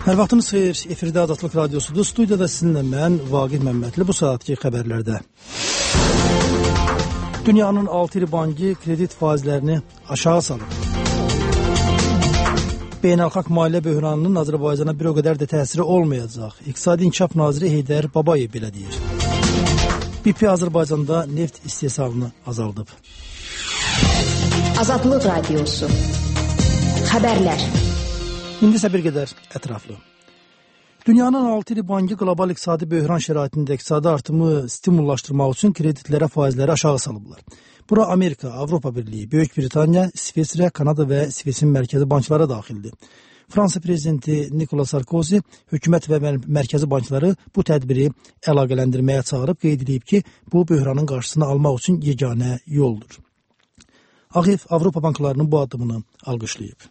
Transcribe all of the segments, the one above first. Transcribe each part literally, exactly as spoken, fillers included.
Hər vaxtınız xeyir, efirdə Azadlıq Radiosudur. Studiyada sizinlə mən, Vaqif Məmmədli, bu saatki xəbərlərdə. Dünyanın altı iri bankı kredit faizlərini aşağı salıb. Beynəlxalq maliyyə böhranının Azərbaycana bir o qədər də təsiri olmayacaq. İqtisadi İnkişaf naziri Heydər Babayev belə deyir. B P Azərbaycanda neft istehsalını azaldıb. Azadlıq Radiosu. Xəbərlər. İndi isə bir qədər ətraflı. Dünyanın altı iri bankı qlobal iqtisadi böhran şəraitində iqtisadi artımı stimullaşdırmaq üçün kreditlərə faizləri aşağı salıblar. Bura Amerika, Avropa Birliyi, Böyük Britaniya, İsveçrə, Kanada və İsveçin mərkəzi banklara daxildir. Fransa prezidenti Nicolas Sarkozy hökumət və mərkəzi bankları bu tədbiri əlaqələndirməyə çağırıb qeyd edib ki, bu böhranın qarşısını almaq üçün yeganə yoldur. Ağ Ev Avropa banklarının bu addımını alqışlayıb.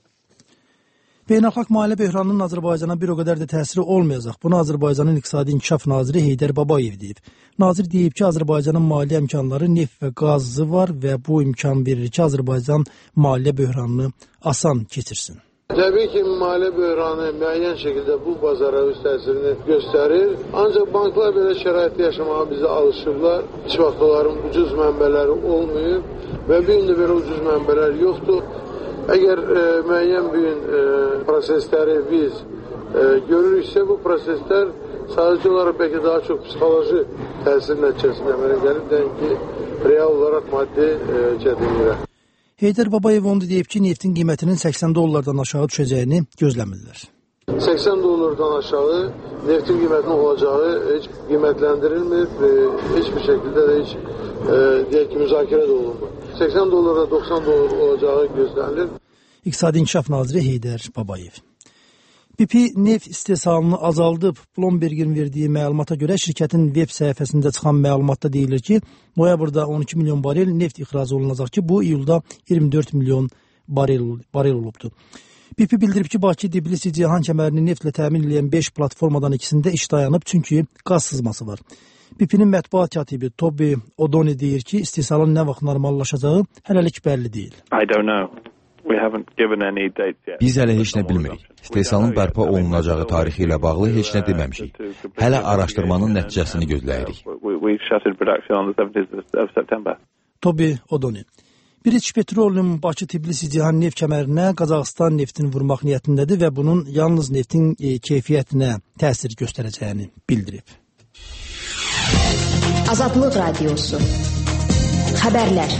Beynəlxalq maliyyə böhranının Azərbaycana bir o qədər də təsiri olmayacaq. Bunu Azərbaycanın İqtisadi İnkişaf naziri Heydər Babayev deyib. Nazir deyib ki, Azərbaycanın maliyyə imkanları neft və qazı var və bu imkan verir ki, Azərbaycan maliyyə böhranını asan keçirsin. Təbii ki, maliyyə böhranı müəyyən şəkildə bu bazara öz təsirini göstərir. Ancaq banklar belə şəraitdə yaşamağa bizə alışıblar. Heç vaxt onların ucuz mənbələri olmayıb və bir indi belə ucuz mənbələr yoxdur. Əgər e, müəyyən bir e, prosesləri biz e, görürüksə, bu proseslər sadəcə olaraq bəlkə daha çox psixoloji təsir nəticəsində əmələ gəlib, deyən ki, real olaraq maddi e, çətinliklə. Heydər Babayev onu deyib ki, neftin qiymətinin səksən dollardan aşağı düşəcəyini gözləmirlər. səksən dollardan aşağı neftin qiymətinin olacağı heç qiymətləndirilmir, e, heç bir şəkildə də heç e, deyək ki, müzakirə də olunmur. səksən dollara doxsan dollar olacağı gözlənilir. İqtisadi İnkişaf naziri Heydər Babayev. B P neft istehsalını azaldıb. Bloomberg'in verdiyi məlumata görə şirkətin web səhifəsində çıxan məlumatda deyilir ki, noyabrda on iki milyon barel neft ixrac olunacaq ki, bu iyulda iyirmi dörd milyon barel, barel olubdur. B P bildirib ki, Bakı, Tbilisi, Ceyhan kəmərini neftlə təmin edən beş platformadan ikisində iş dayanıb, çünki qaz sızması var. B P'nin mətbuat katibi Toby O'Donnell deyir ki, istehsalın nə vaxt normallaşacağı hələlik bəlli deyil. I don't know. We haven't given any dates yet. Biz hələ heç nə bilmirik. İstehsalın bərpa olunacağı tarixi ilə bağlı heç nə deməmişik. Hələ araşdırmanın nəticəsini gözləyirik. Toby O'Donnell. British Petroleum Bakı, Tbilisi, Ceyhan neft kəmərinə Qazaxıstan neftini vurmaq niyyətindədir və bunun yalnız neftin e, keyfiyyətinə təsir göstərəcəyini bildirib. Azadlıq Radiosu. Xəbərlər.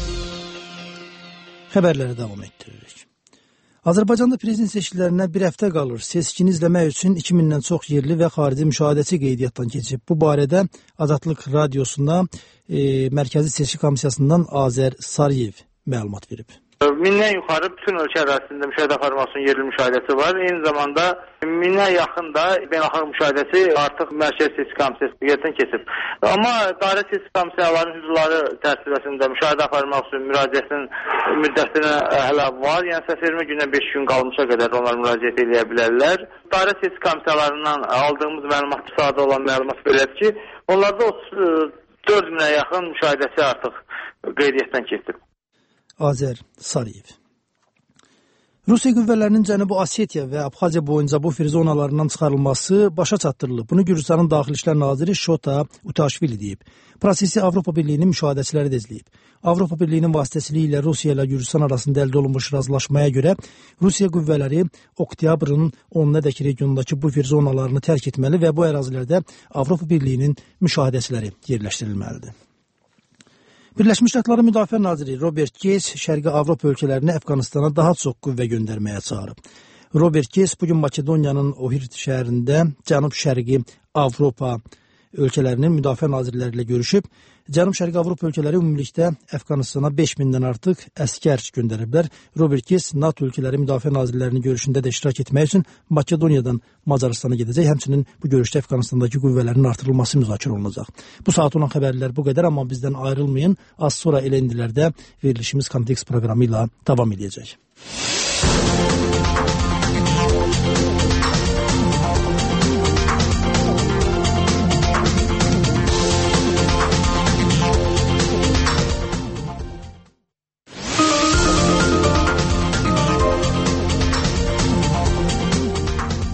Xəbərlərə davam etdiririk. Azərbaycanda prezident seçkilərinə bir həftə qalır. Seçkini izləmək üçün iki mindən çox yerli və xarici müşahidəçi qeydiyyatdan keçib. Bu barədə Azadlıq Radiosuna e, Mərkəzi Seçki Komissiyasından Azər Sarıyev məlumat verib. Mindən yuxarı bütün ölkə ərazisində müşahidə aparmasının yerli müşahidəsi var. Eyni zamanda mindən yaxın da beynəlxalq müşahidəsi artıq Mərkəzi Seçki Komissiyasından keçib. Amma dairə seçki komissiyalarının hüdudları çərçivəsində müşahidə aparmaq üçün müraciətin müddətinə hələ var. Yəni səsvermə günə beş gün qalmışa qədər onlar müraciət edə bilərlər. Dairə seçki komissiyalarından aldığımız məlumat sadə olan məlumat belədir ki, onlarda otuz dörd minə yaxın müşahidəsi artıq qeydiyyatdan keçib. Azər Sarıyev. Rusiya qüvvələrinin Cənubi Osetiya və Abxaziya boyunca bu zonalarından çıxarılması başa çatdırılıb. Bunu Gürcüstanın Daxili İşlər naziri Şota Utaşvili deyib. Prosesi Avropa Birliyinin müşahidəçiləri də izləyib. Avropa Birliyinin vasitəsilə ilə Rusiya ilə Gürcüstan arasında əldə olunmuş razılaşmaya görə Rusiya qüvvələri oktyabrın onunadək regionundakı bu zonalarını tərk etməli və bu ərazilərdə Avropa Birliyinin müşahidəçiləri yerləşdirilməlidir. Birləşmiş Ştatların Müdafiə naziri Robert Gates Şərqi Avropa ölkələrinə Əfqanistana daha çox qüvvə göndərməyə çağırıb. Robert Gates bugün Makedoniyanın Ohirt şəhərində Cənub-Şərqi Avropa ölkələrinin müdafiə nazirləri ilə görüşüb. Cənub-Şərqi Avropa ölkələri ümumilikdə Əfqanistana beş mindən artıq əskər göndəriblər. Robert Gates NATO ölkələri müdafiə nazirlərinin görüşündə də iştirak etmək üçün Makedoniyadan Macaristana gedəcək. Həmçinin bu görüşdə Əfqanistandakı qüvvələrin artırılması müzakirə olunacaq. Bu saat olan xəbərlər bu qədər, amma bizdən ayrılmayın. Az sonra elə indilərdə verilişimiz Kontekst proqramı ilə davam edəcək.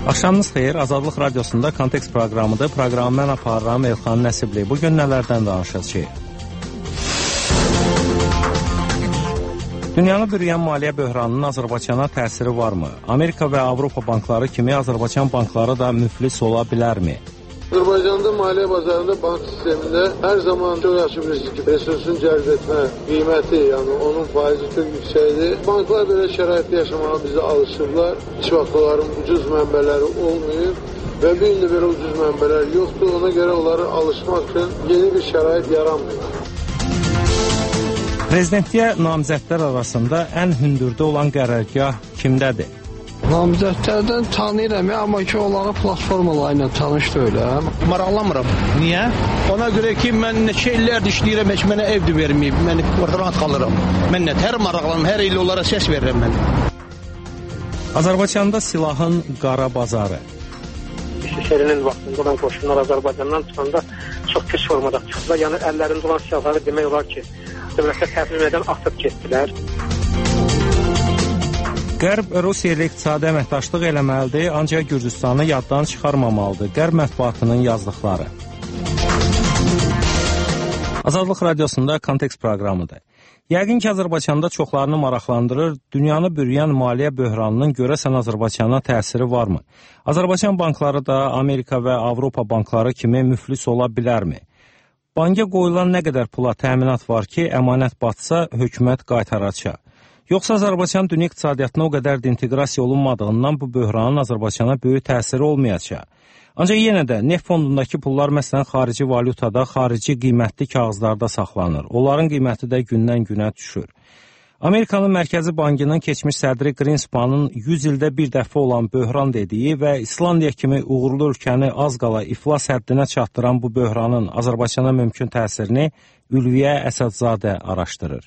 Axşamınız xeyir, Azadlıq Radiosunda Kontekst proqramıdır. Proqramı mən aparıram Elxan Nəsibli. Bugün nələrdən danışacağıq? Dünyanı bürüyən maliyyə böhranının Azərbaycana təsiri varmı? Amerika və Avropa bankları kimi Azərbaycan bankları da müflis ola bilərmi? Azərbaycanda maliyyə bazarında bank sistemində hər zaman çox yaxşı bilirsiniz ki, resursun cəlb etmə qiyməti, yəni onun faizi çox yüksəkdir. Banklar belə şəraitdə yaşamağa bizi alışıblar. Heç vaxt onların ucuz mənbələri olmayıb və bir indi belə ucuz mənbələr yoxdur. Ona görə onları alışmaq üçün yeni bir şərait yaranmıyor. Prezidentliyə namizədlər arasında ən hündürdə olan qərargah kimdədir? Namizədlərdən tanıyıram, amma ki, onları platformaları ilə tanış deyiləm. Maraqlanmıram. Niyə? Ona görə ki, mən neçə illərdir işləyirəm, heç mənə ev də verməyib, mən rahat qalıram. Mən nə tər maraqlanım, hər il onlara səs verirəm mən. Azərbaycanda silahın qara bazarı. Şərinin vaxtında olan qoşunlar Azərbaycandan çıxanda çox pis formada çıxdılar. Yəni, əllərində olan silahları demək olar ki, dövlətə təhvil edən atıb getdilər. Qərb Rusiya ilə iqtisadi əməkdaşlıq eləməlidir, ancaq Gürcüstanı yaddan çıxarmamalıdır. Qərb mətbuatının yazdıqları. Azadlıq Radiosunda Kontekst proqramıdır. Yəqin ki, Azərbaycanda çoxlarını maraqlandırır, dünyanı bürüyən maliyyə böhranının görəsən Azərbaycana təsiri varmı? Azərbaycan bankları da Amerika və Avropa bankları kimi müflis ola bilərmi? Banka qoyulan nə qədər pula təminat var ki, əmanət batsa, hökumət qaytaracaq? Yoxsa Azərbaycan dünya iqtisadiyyatına o qədər də inteqrasiya olunmadığından bu böhranın Azərbaycana böyük təsiri olmayacaq. Ancaq yenə də neft fondundakı pullar məsələn xarici valyutada, xarici qiymətli kağızlarda saxlanır. Onların qiyməti də gündən günə düşür. Amerikanın Mərkəzi Bankının keçmiş sədri Greenspanın yüz ildə bir dəfə olan böhran dediyi və İslandiya kimi uğurlu ölkəni az qala iflas həddinə çatdıran bu böhranın Azərbaycana mümkün təsirini Ülviyə Əsədzadə araşdırır.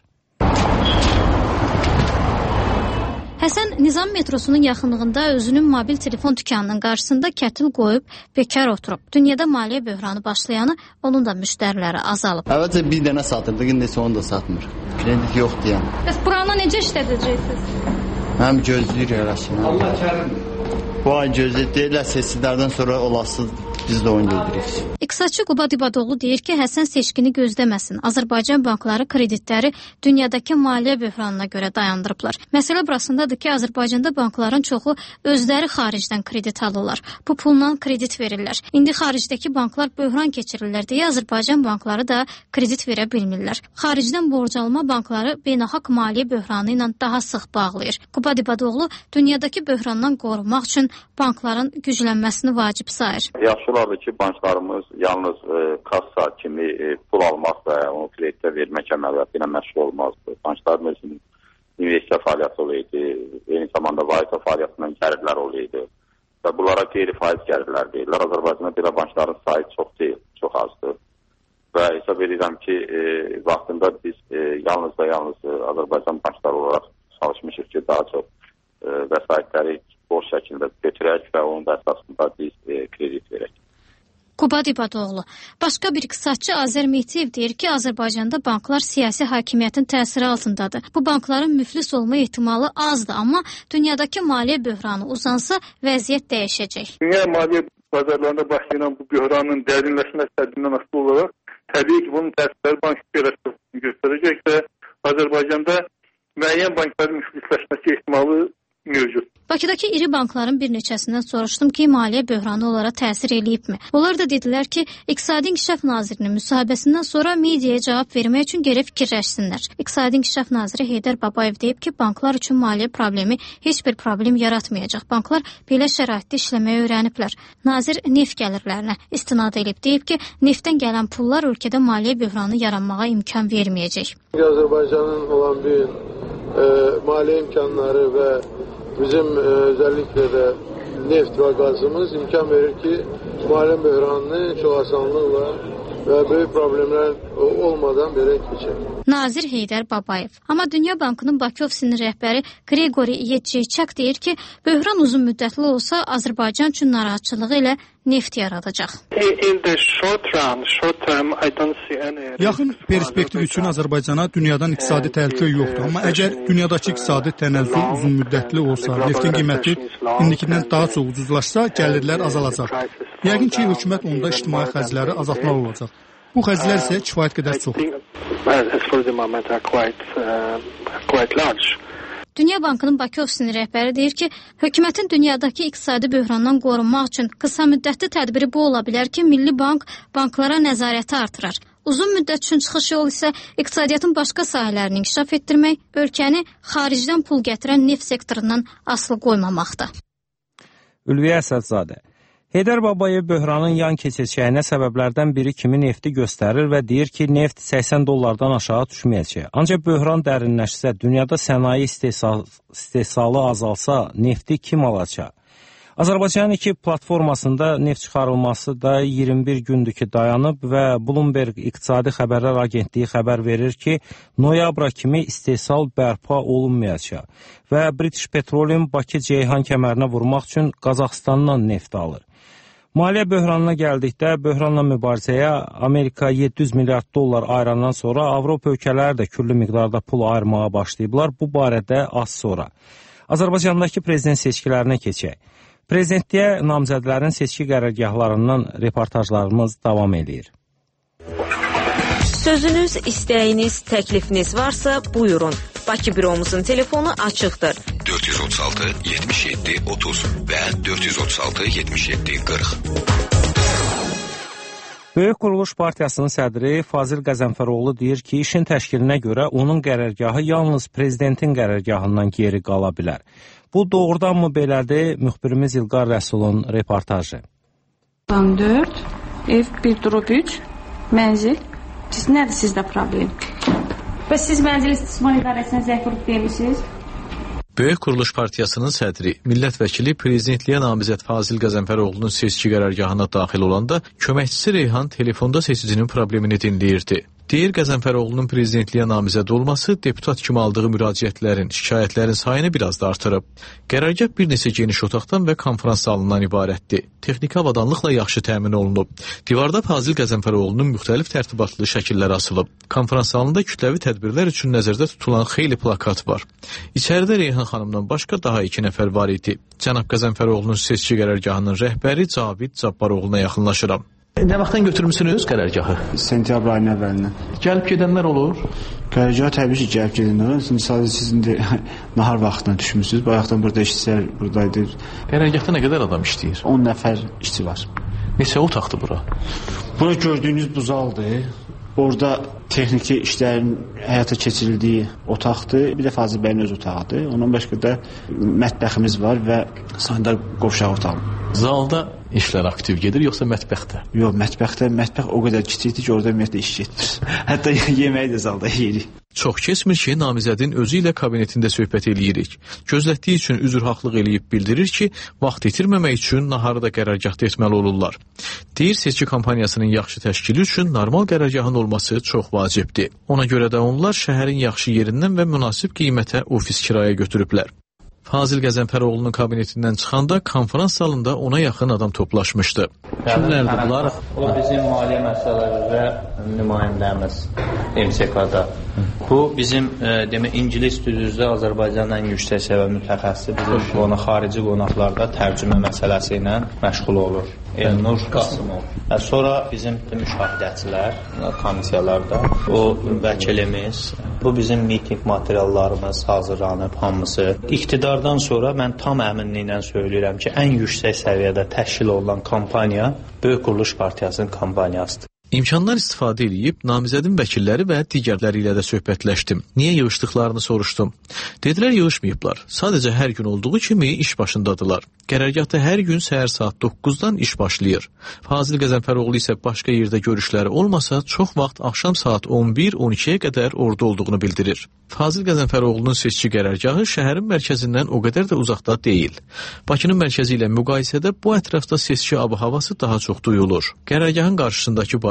Həsən Nizam metrosunun yaxınlığında özünün mobil telefon dükanının qarşısında kətil qoyub bekar oturub. Dünyada maliyyə böhranı başlayanı onun da müştəriləri azalıb. Əvvəlcə bir dənə satırdı, indi isə onu da satmır. Kredit yoxdur yəni. Bəs buranı necə işlədəcəksiniz? Həm gözləyir yarasın. Allah kərimdir. Bu ay gözləyir, deyirlər seçkilərdən sonra olası biz də onu gedirik. İqtisadçı Qubad İbadoğlu deyir ki, Həsən seçkini gözləməsin. Azərbaycan bankları kreditləri dünyadakı maliyyə böhranına görə dayandırıblar. Məsələ burasındadır ki, Azərbaycanda bankların çoxu özləri xaricdən kredit alırlar. Bu pulla kredit verirlər. İndi xaricdəki banklar böhran keçirirlər deyə Azərbaycan bankları da kredit verə bilmirlər. Xaricdən borc alma bankları beynəlxalq maliyyə böhranı ilə daha sıx bağlayır. Qubad İbadoğlu dünyadakı böhrandan qorunmaq üçün bankların güclənməsini vacib sayır. Yaxşı olardı ki, banklarımız yalnız e, kassa kimi e, pul almaq və onu kreditə vermək əməliyyatı ilə məşğul olmazdı. Bankların özünün investisiya fəaliyyəti olaydı, eyni zamanda valyuta fəaliyyətindən gəlirlər olaydı və bunlara qeyri-faiz gəlirlər deyirlər. Azərbaycanda belə bankların sayı çox deyil, çox azdır və hesab edirəm ki, e, vaxtında biz e, yalnız da yalnız e, Azərbaycan bankları olaraq çalışmışıq ki, daha çox e, vəsaitləri borc şəkildə götürək və onun da əsasında biz e, kredit verək. Qubad İbadoğlu. Başqa bir iqtisadçı Azər Mehdiyev deyir ki, Azərbaycanda banklar siyasi hakimiyyətin təsiri altındadır. Bu bankların müflis olma ehtimalı azdır, amma dünyadakı maliyyə böhranı uzansa vəziyyət dəyişəcək. Dünya maliyyə bazarlarında başlayan bu böhranın dərinləşməsi həddindən asılı olaraq təbii ki, bunun təsirləri bank operasiyasını göstərəcək və Azərbaycanda müəyyən bankların müflisləşməsi ehtimalı mövcud. Bakıdakı iri bankların bir neçəsindən soruşdum ki, maliyyə böhranı onlara təsir eləyibmi? Onlar da dedilər ki, İqtisadi İnkişaf Nazirinin müsahibəsindən sonra mediaya cavab vermək üçün gərək fikirləşsinlər. İqtisadi İnkişaf Naziri Heydər Babayev deyib ki, banklar üçün maliyyə problemi heç bir problem yaratmayacaq. Banklar belə şəraitdə işləməyə öyrəniblər. Nazir neft gəlirlərinə istinad edib deyib ki, neftdən gələn pullar ölkədə maliyyə böhranı yaranmağa imkan verməyəcək. Azərbaycanın olan bir e, maliyyə imkanları və bizim e, özellikle de neft ve gazımız imkan verir ki maliyyə böhranını çok asanlıkla və böyük problemlər olmadan belə keçər. Nazir Heydər Babayev. Amma Dünya Bankının Bakı ofisinin rəhbəri Qriqori Yetçiçak deyir ki, böhran uzun müddətli olsa Azərbaycan üçün narahatçılığı ilə neft yaradacaq. Yaxın perspektiv üçün Azərbaycana dünyadan iqtisadi təhlükə yoxdur. Amma əgər dünyadakı iqtisadi tənəzzül uzun müddətli olsa, neftin qiyməti indikindən daha çox ucuzlaşsa, gəlirlər azalacaq. Yəqin ki, hökumət onda ictimai xərcləri azaltmalı olacaq. Bu xərclər isə kifayət qədər çoxdur. Dünya Bankının Bakı ofisinin rəhbəri deyir ki, hökumətin dünyadakı iqtisadi böhrandan qorunmaq üçün qısa müddətli tədbiri bu ola bilər ki, Milli Bank banklara nəzarəti artırar. Uzun müddət üçün çıxış yolu isə iqtisadiyyatın başqa sahələrini inkişaf etdirmək, ölkəni xaricdən pul gətirən neft sektorundan asılı qoymamaqdır. Ülviyə Əsədzadə. Heydər Babayev böhranın yan keçəcəyinə səbəblərdən biri kimi nefti göstərir və deyir ki, neft səksən dollardan aşağı düşməyəcək. Ancaq böhran dərinləşsə, dünyada sənaye istehsal, istehsalı azalsa, nefti kim alacaq? Azərbaycanın iki platformasında neft çıxarılması da iyirmi bir gündür ki dayanıb və Bloomberg İqtisadi Xəbərlər Agentliyi xəbər verir ki, noyabra kimi istehsal bərpa olunmayacaq və British Petroleum Bakı Ceyhan kəmərinə vurmaq üçün Qazaxıstandan neft alır. Maliyyə böhranına gəldikdə, böhranla mübarizəyə Amerika yeddi yüz milyard dollar ayırandan sonra Avropa ölkələri də küllü miqdarda pul ayırmağa başlayıblar. Bu barədə az sonra. Azərbaycandakı prezident seçkilərinə keçək. Prezidentliyə namizədlərin seçki qərargahlarından reportajlarımız davam edir. Sözünüz, istəyiniz, təklifiniz varsa buyurun. Bakı büromuzun telefonu açıqdır. dörd yüz otuz altı yetmiş yeddi otuz və dörd yüz otuz altı yetmiş yeddi qırx. Böyük Quruluş Partiyasının sədri Fazil Qəzənfəroğlu deyir ki, işin təşkilinə görə onun qərargahı yalnız prezidentin qərargahından geri qala bilər. Bu doğrudanmı belədir? Müxbirimiz İlqar Rəsulun reportajı. dörd, ev bir durub üç, mənzil. Siz nədir sizdə problem? Və siz mənzil istismar idarəsinə zəng vurub demişsiniz? Böyük Quruluş Partiyasının sədri, millət vəkili prezidentliyə namizəd Fazil Qəzənfəroğlu'nun seçki qərargahına daxil olanda köməkçisi Reyhan telefonda seçicinin problemini dinləyirdi. Deyir, Qəzənfəroğlu'nun prezidentliyə namizəd olması deputat kimi aldığı müraciətlərin, şikayətlərin sayını biraz da artırıb. Qərargah bir neçə geniş otaqdan və konferans salonundan ibarətdir. Texniki avadanlıqla yaxşı təmin olunub. Divarda Fazil Qəzənfəroğlu'nun müxtəlif tərtibatlı şəkillər asılıb. Konferans salonunda kütləvi tədbirlər üçün nəzərdə tutulan xeyli plakat var. İçəridə Reyhan xanımdan başqa daha iki nəfər var idi. Cənab Qəzənfəroğlu'nun seçki qərargahının rəhbəri Cavid Cabbaroğlu'na yaxınlaşıram. Nə vaxtdan götürmüsünüz qərargahı? Sentyabr ayının əvvəlindən. Gəlib gedənlər olur? Qərargahı təbii ki, gəlib gedənlər olur. Şimdi sadəcə siz indi nahar vaxtına düşmüsünüz. Bayaqdan burada işçilər buradaydı. Qərargahda nə qədər adam işləyir? on nəfər işçi var. Neçə otaqdır bura? Bura gördüyünüz bu zaldır. Orada texniki işlərin həyata keçirildiyi otaqdır. Bir də Fazil bəyin öz otağıdır. Ondan başqa da mətbəximiz var və sanitar qovşaq otağı. Zalda işlər aktiv gedir, yoxsa mətbəxdə? Yox, mətbəxdə, mətbəx o qədər kiçikdir ki, orada ümumiyyətlə iş getmir. Hətta yeməyi də zalda yeyirik. Çox keçmir ki, namizədin özü ilə kabinetində söhbət eləyirik. Gözlətdiyi üçün üzrhaqlıq eləyib bildirir ki, vaxt itirməmək üçün naharı da qərargahda etməli olurlar. Deyir, seçki kampaniyasının yaxşı təşkili üçün normal qərargahın olması çox vacibdir. Ona görə də onlar şəhərin yaxşı yerindən və münasib qiymətə ofis kiraya götürüblər. Fazil Qəzənfəroğlu'nun kabinetindən çıxanda konferans salonunda ona yaxın adam toplaşmışdı. Kimlərdir bunlar? O bizim maliyyə məsələləri və nümayəndəmiz M S K-da. Bu bizim e, demək ingilis dili üzrə Azərbaycanın ən yüksək səviyyə mütəxəssisi bizim qonaq xarici qonaqlarda tərcümə məsələsi ilə məşğul olur. Elnur Qasımov. Və sonra bizim müşahidəçilər, komissiyalarda o vəkilimiz, bu bizim miting materiallarımız hazırlanıb hamısı. İqtidardan sonra mən tam əminliklə söyləyirəm ki, ən yüksək səviyyədə təşkil olunan kampaniya Böyük Quruluş Partiyasının kampaniyasıdır. İmkandan istifadə edib namizədin vəkilləri və digərləri ilə də söhbətləşdim. Niyə yığışdıqlarını soruşdum. Dedilər, yığışmayıblar. Sadəcə hər gün olduğu kimi iş başındadılar. Qərargahda hər gün səhər saat doqquzdan iş başlayır. Fazil Qəzənfəroğlu isə başqa yerdə görüşləri olmasa çox vaxt axşam saat on bir on ikiyə qədər orada olduğunu bildirir. Fazil Qəzənfəroğlu'nun seçki qərargahı şəhərin mərkəzindən o qədər də uzaqda deyil. Bakının mərkəzi ilə müqayisədə bu ətrafda seçki ab-havası daha çox duyulur. Qərargahın qarşısındakı bayır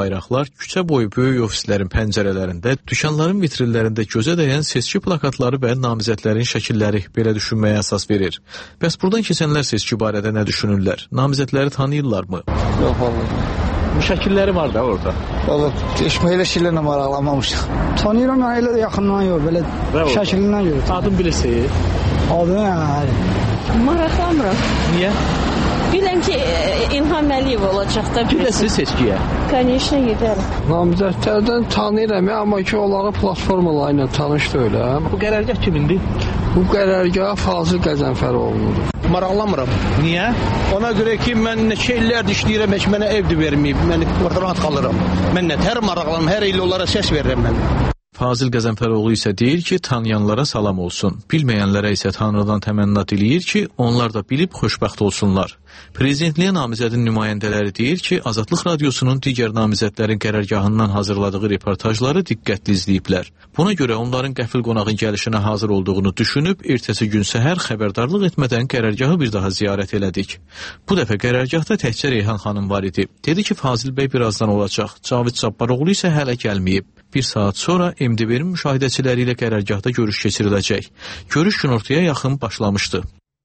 bayraqlar, küçə boyu böyük ofislərin pəncərələrində, dükanların vitrinlərində gözə dəyən seçki plakatları və namizədlərin şəkilləri belə düşünməyə əsas verir. Bəs buradan keçənlər seçki barədə nə düşünürlər? Namizədləri tanıyırlarmı? Yox, vallahi. Bu şəkilləri var da orada. Vallahi, eşməklə şeylərlə maraqlanmamışıq. Tanıyıram, yəni elə yaxından yox, belə şəkilindən yox. Adın bilirsiniz? Adını, hə. Maraqlanmıram. Niyə? Biləm ki, İlham Əliyev olacaq da. Gedəsiniz seçkiyə? Конечно, gedərəm. Namizədlərdən tanıyıram, amma ki, onların platformaları ilə tanış deyiləm. Bu qərargah kimindir? Bu qərargah Fazil Qəzənfəroğludur. Maraqlanmıram. Niyə? Ona görə ki, mən neçə illərdir işləyirəm, heç mənə evdir verməyib. Mən rahat qalıram. Mən nə tər maraqlanım, hər il onlara səs verirəm mən. Fazil Qəzənfəroğlu isə deyir ki, tanıyanlara salam olsun. Bilməyənlərə isə Tanrıdan təmənna diləyir ki, onlar da bilib xoşbəxt olsunlar. Prezidentliyə namizədin nümayəndələri deyir ki, Azadlıq Radiosunun digər namizədlərin qərargahından hazırladığı reportajları diqqətli izləyiblər. Buna görə onların qəfil qonağın gəlişinə hazır olduğunu düşünüb, ertəsi gün səhər xəbərdarlıq etmədən qərargahı bir daha ziyarət elədik. Bu dəfə qərargahda təkcə Reyhan xanım var idi. Dedi ki, Fazil bəy birazdan olacaq. Cavid Cabbaroğlu isə hələ gəlməyib. Bir saat sonra M D B-nin müşahidəçiləri ilə qərargahda görüş keçiriləcək. Görüş günortaya yaxın başlamışdı.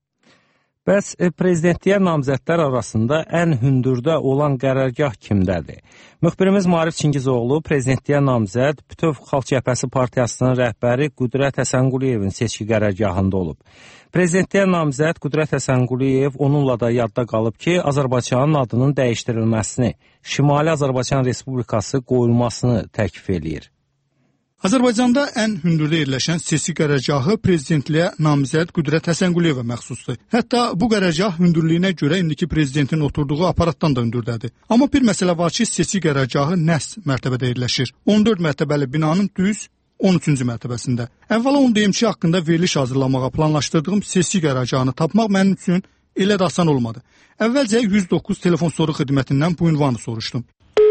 Bəs e, prezidentliyə namizədlər arasında ən hündürdə olan qərargah kimdədir? Müxbirimiz Maarif Çingizoğlu prezidentliyə namizəd Bütöv Xalq Cəbhəsi Partiyasının rəhbəri Qüdrət Həsənquliyevin seçki qərargahında olub. Prezidentliyə namizəd Qüdrət Həsənquliyev onunla da yadda qalıb ki, Azərbaycanın adının dəyişdirilməsini, Şimali Azərbaycan Respublikası qoyulmasını təklif eləyir. Azərbaycanda ən hündürdə yerləşən seçki qərargahı prezidentliyə namizəd Qüdrət Həsənquliyevə məxsusdur. Hətta bu qərargah hündürlüyünə görə indiki prezidentin oturduğu aparatdan da hündürdədir. Amma bir məsələ var ki, seçki qərargahı nəhs mərtəbədə yerləşir. on dörd mərtəbəli binanın düz on üçüncü mərtəbəsində. Əvvəla onu deyim ki, haqqında veriliş hazırlamağa planlaşdırdığım seçki qərargahını tapmaq mənim üçün elə də asan olmadı. Əvvəlcə yüz doqquz telefon soru xidmətindən bu ünvanı soruşdum.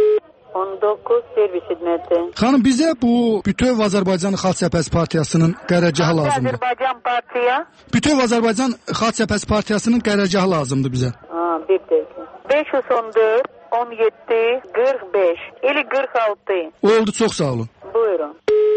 on doqquz servis xidməti. Xanım, bizə bu Bütöv Azərbaycan Xalq Cəbhəsi Partiyasının qərargahı lazımdır. Azərbaycan Partiya? Bütöv Azərbaycan Xalq Cəbhəsi Partiyasının qərargahı lazımdır bizə. Ha, bir dəqiqə. beş yüz on dörd on yeddi qırx beş ili qırx altı. Oldu, çox sağ olun. Buyurun.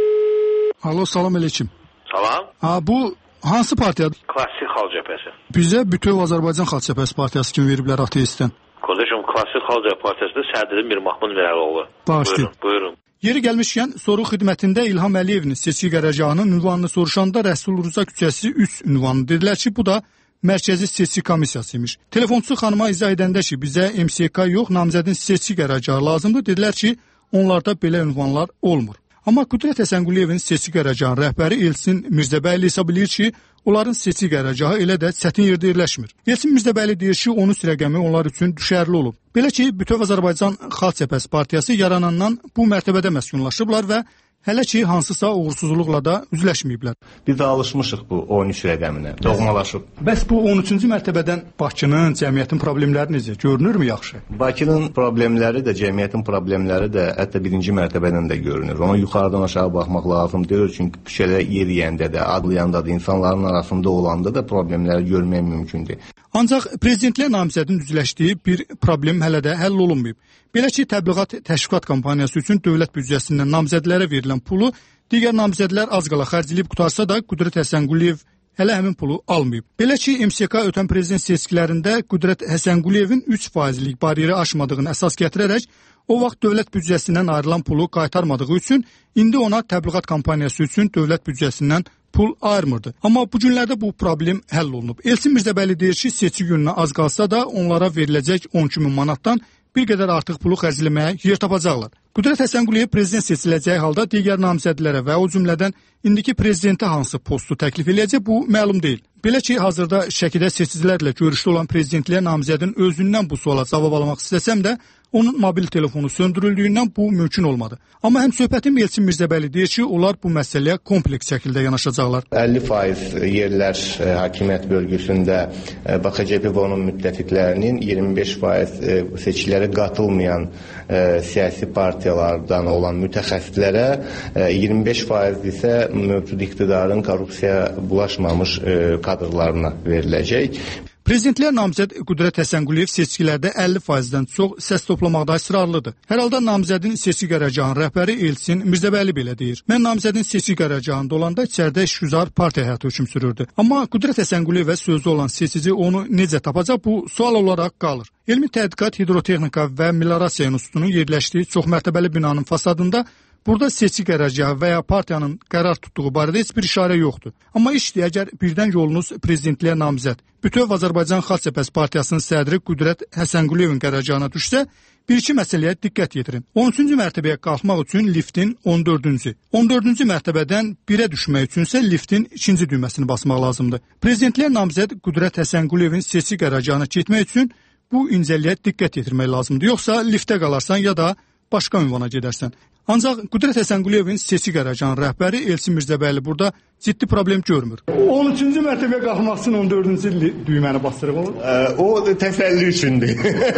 Alo, salam aleyküm. Salam. Ha, bu hansı partiyadır? Klassik Xalq Cəbhəsi. Bizə Bütöv Azərbaycan Xalq Cəbhəsi Partiyası kimi veriblər ateistdən. Qardaşım, Klassik Xalq Cəbhəsi Partiyasında sədri Mir Mahmud Mirəloğlu. Bağışlayın. Buyurun, buyurun. Yeri gəlmişkən, soru xidmətində İlham Əliyevin seçki qərargahının ünvanını soruşanda Rəsul Rza küçəsi üç ünvanı dedilər ki, bu da Mərkəzi Seçki Komissiyasıymış. Telefonçu xanıma izah edəndə ki, bizə M S K yox, namizədin seçki qərargahı lazımdır, dedilər ki, onlarda belə ünvanlar olmur. Amma Qüdrət Həsənquliyevin seçki qərargahının rəhbəri Elçin Mirzəbəyli hesab edir ki, onların seçki qərargahı elə də çətin yerdə yerləşmir. Elçin Mirzəbəyli deyir ki, on üç rəqəmi onlar üçün düşərli olub. Belə ki, Bütöv Azərbaycan Xalq Cəbhəsi Partiyası yaranandan bu mərtəbədə məskunlaşıblar və hələ ki, hansısa uğursuzluqla da üzləşməyiblər. Biz də alışmışıq bu on üç rəqəminə, doğmalaşıb. Bəs bu on üçüncü mərtəbədən Bakının, cəmiyyətin problemləri necə? Görünürmü yaxşı? Bakının problemləri də, cəmiyyətin problemləri də hətta birinci mərtəbədən də görünür. Ona yuxarıdan aşağı baxmaq lazım deyil, çünki küçədə yeriyəndə də, adlayanda da, insanların arasında olanda da problemləri görmək mümkündür. Ancaq prezidentliyə namizədin üzləşdiyi bir problem hələ də həll olunmayıb. Belə ki, təbliğat təşviqat kampaniyası üçün dövlət büdcəsindən namizədlərə verilən pulu digər namizədlər az qala xərcləyib qutarsa da Qüdrət Həsənquliyev hələ həmin pulu almayıb. Belə ki, M S K ötən prezident seçkilərində Qüdrət Həsənquliyevin üç faizlik bariyeri aşmadığını əsas gətirərək o vaxt dövlət büdcəsindən ayrılan pulu qaytarmadığı üçün indi ona təbliğat kampaniyası üçün dövlət büdcəsindən pul ayırmırdı. Amma bu günlərdə bu problem həll olunub. Elçin Mirzəbəyli deyir ki, seçki gününə az qalsa da onlara veriləcək on iki min manatdan bir qədər artıq pulu xərcləməyə yer tapacaqlar. Qüdrət Həsənquliyev prezident seçiləcəyi halda digər namizədlərə və o cümlədən indiki prezidentə hansı postu təklif eləyəcək, bu məlum deyil. Belə ki, hazırda Şəkidə seçicilərlə görüşdə olan prezidentliyə namizədin özündən bu suala cavab almaq istəsəm də, onun mobil telefonu söndürüldüyündən bu mümkün olmadı. Amma həm söhbətim Elçin Mirzəbəyli deyir ki, onlar bu məsələyə kompleks şəkildə yanaşacaqlar. əlli faiz yerlər e, hakimiyyət bölgüsündə e, B X C P və onun müttəfiqlərinin iyirmi beş faiz e, seçkilərə qatılmayan e, siyasi partiyalardan olan mütəxəssislərə, e, iyirmi beş faiz isə mövcud iqtidarın korrupsiyaya bulaşmamış e, kadrlarına veriləcək. Prezidentliyə namizəd Qüdrət Həsənquliyev seçkilərdə əlli faizdən çox səs toplamaqda israrlıdır. Hər halda namizədin seçki qərargahının rəhbəri Elçin Mirzəbəyli belə deyir. Mən namizədin seçki qərargahında olanda içəridə işgüzar partiya həyatı hökm sürürdü. Amma Qüdrət Həsənquliyevə sözü olan seçici onu necə tapacaq, bu sual olaraq qalır. Elmi Tədqiqat Hidrotexnika və Meliorasiya İnstitutunun yerləşdiyi çoxmərtəbəli binanın fasadında burada seçki qərargahı və ya partiyanın qərar tutduğu barədə heç bir işarə yoxdur. Amma işdir, əgər birdən yolunuz prezidentliyə namizəd, bütöv Azərbaycan Xalq Cəbhəsi Partiyasının sədri Qüdrət Həsənquliyevin qərargahına düşsə, bir-iki məsələyə diqqət yetirin. on üçüncü mərtəbəyə qalxmaq üçün liftin on dördüncü, on dördüncü mərtəbədən birə düşmək üçünsə liftin ikinci düyməsini basmaq lazımdır. Prezidentliyə namizəd Qüdrət Həsənquliyevin seçki qərargahına getmək üçün bu incəliyə diqqət yetirmək lazımdır. Yoxsa liftə qalarsan ya da başqa ünvana gedərsən. Ancaq Qüdrət Həsənquliyevin seçki qərargahının rəhbəri Elçin Mirzəbəyli burada ciddi problem görmür. on üçüncü mərtəbəyə qalxmaq üçün on dördüncü düyməni basdırıq olur. O təsəlli üçündür.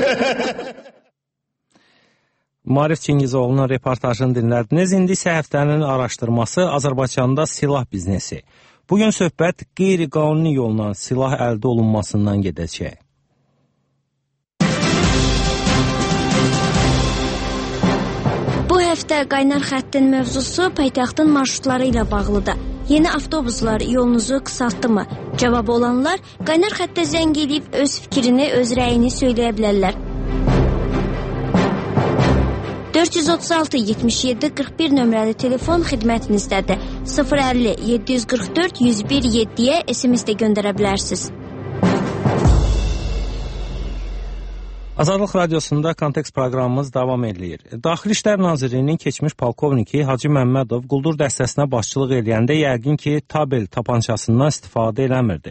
Marif Çingizoğlu'nun reportajını dinlədiniz. İndi isə həftənin araşdırması Azərbaycanda silah biznesi. Bugün söhbət qeyri-qanuni yolla silah əldə olunmasından gedəcək. Bu həftə qaynar xəttin mövzusu paytaxtın marşrutları ilə bağlıdır. Yeni avtobuslar yolunuzu qısaltdı mı? Cavab olanlar qaynar xəttə zəng edib öz fikrini, öz rəyini söyləyə bilərlər. dörd yüz otuz altı yetmiş yeddi qırx bir nömrəli telefon xidmətinizdədir. sıfır əlli yeddi yüz qırx dörd yüz bir yeddiyə S M S də göndərə bilərsiniz. Azadlıq Radiosunda Kontekst proqramımız davam edir. Daxili İşlər Nazirliyinin keçmiş polkovniki Hacı Məmmədov quldur dəstəsinə başçılıq edəndə yəqin ki, tabel tapançasından istifadə eləmirdi.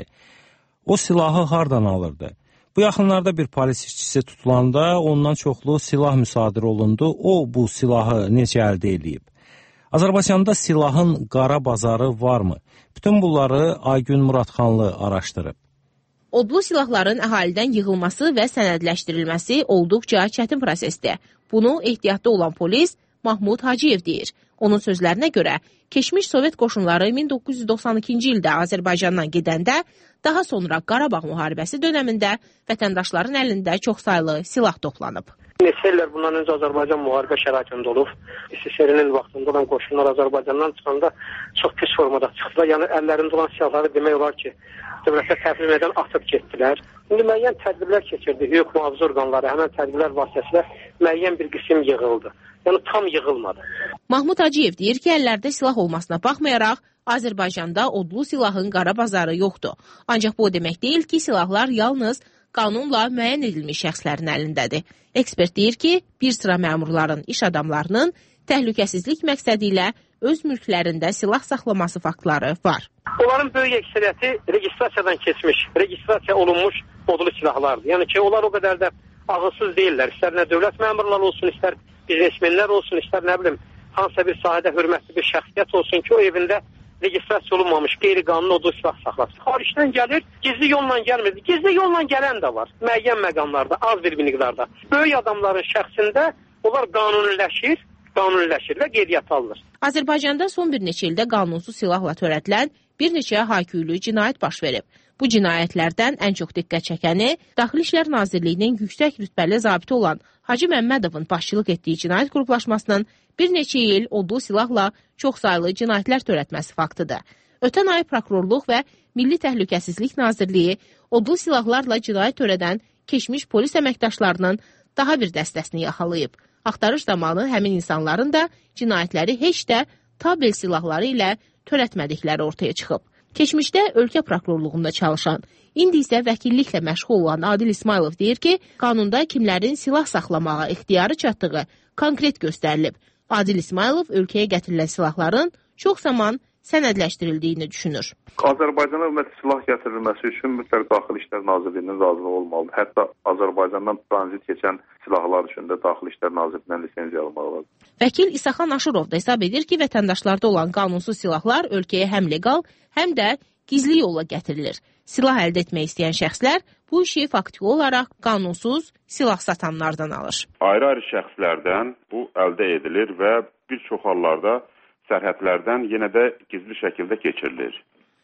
O silahı hardan alırdı? Bu yaxınlarda bir polis işçisi tutulanda ondan çoxlu silah müsadirə olundu. O bu silahı necə əldə edib? Azərbaycanda silahın qara bazarı varmı? Bütün bunları Aygün Muradxanlı araşdırıb. Odlu silahların əhalidən yığılması və sənədləşdirilməsi olduqca çətin prosesdir. Bunu ehtiyatda olan polis Mahmud Hacıyev deyir. Onun sözlərinə görə, keçmiş Sovet qoşunları min doqquz yüz doxsan ikinci ildə Azərbaycandan gedəndə, daha sonra Qarabağ müharibəsi dönəmində vətəndaşların əlində çoxsaylı silah toplanıb. Neçə illər bundan öncə Azərbaycan müharibə şəraitində olub. S S R-nin vaxtında olan qoşunlar Azərbaycandan çıxanda çox pis formada çıxdılar. Yəni əllərində olan silahları demək olar ki, dövlətə təhvil edən atıb getdilər. İndi müəyyən tədbirlər keçirdi. Hüquq mühafizə orqanları həmin tədbirlər vasitəsilə müəyyən bir qism yığıldı. Yəni tam yığılmadı. Mahmud Hacıyev deyir ki, əllərdə silah olmasına baxmayaraq, Azərbaycanda odlu silahın qara bazarı yoxdur. Ancaq bu o demək deyil ki, silahlar yalnız qanunla müəyyən edilmiş şəxslərin əlindədir. Ekspert deyir ki, bir sıra məmurların, iş adamlarının təhlükəsizlik məqsədi ilə öz mülklərində silah saxlaması faktları var. Onların böyük əksəriyyəti registrasiyadan keçmiş, registrasiya olunmuş odlu silahlardır. Yəni ki, onlar o qədər də ağılsız deyirlər. İstər nə dövlət məmurları olsun, istər biznesmenlər olsun, istər nə bilim, hansısa bir sahədə hörmətli bir şəxsiyyət olsun ki, o evində registrasiya olunmamış, qeyri-qanuni odlu silah saxlasın. Xaricdən gəlir, gizli yolla gəlmir. Gizli yolla gələn də var, müəyyən məqamlarda, az bir miqdarda. Böyük adamların şəxsində onlar qanuniləşir, qanuniləşir və qeydiyyat alınır. Azərbaycanda son bir neçə ildə qanunsuz silahla törədilən bir neçə hayküylü cinayət baş verib. Bu cinayətlərdən ən çox diqqət çəkəni Daxili İşlər Nazirliyinin yüksək rütbəli zabiti olan Hacı Məmmədovun başçılıq etdiyi cinayət qruplaşmasının bir neçə il odlu silahla çoxsaylı cinayətlər törətməsi faktıdır. Ötən ay Prokurorluq və Milli Təhlükəsizlik Nazirliyi odlu silahlarla cinayət törədən keçmiş polis əməkdaşlarının daha bir dəstəsini yaxalayıb. Axtarış zamanı həmin insanların da cinayətləri heç də tabel silahları ilə törətmədikləri ortaya çıxıb. Keçmişdə ölkə prokurorluğunda çalışan, indi isə vəkilliklə məşğul olan Adil İsmailov deyir ki, qanunda kimlərin silah saxlamağa ixtiyarı çatdığı konkret göstərilib. Adil İsmailov ölkəyə gətirilən silahların çox zaman sənədləşdirildiyini düşünür. Azərbaycana ümumiyyətlə silah gətirilməsi üçün mütləq Daxili İşlər Nazirliyinin razılığı olmalıdır. Hətta Azərbaycandan tranzit keçən silahlar üçün də Daxili İşlər Nazirliyindən lisenziya almaq lazımdır. Vəkil İsaxan Aşurov da hesab edir ki, vətəndaşlarda olan qanunsuz silahlar ölkəyə həm legal, həm də gizli yolla gətirilir. Silah əldə etmək istəyən şəxslər bu işi faktiki olaraq qanunsuz silah satanlardan alır. Ayrı-ayrı şəxslərdən bu əldə edilir və bir çox hallarda sərhədlərdən yenə də gizli şəkildə keçirilir.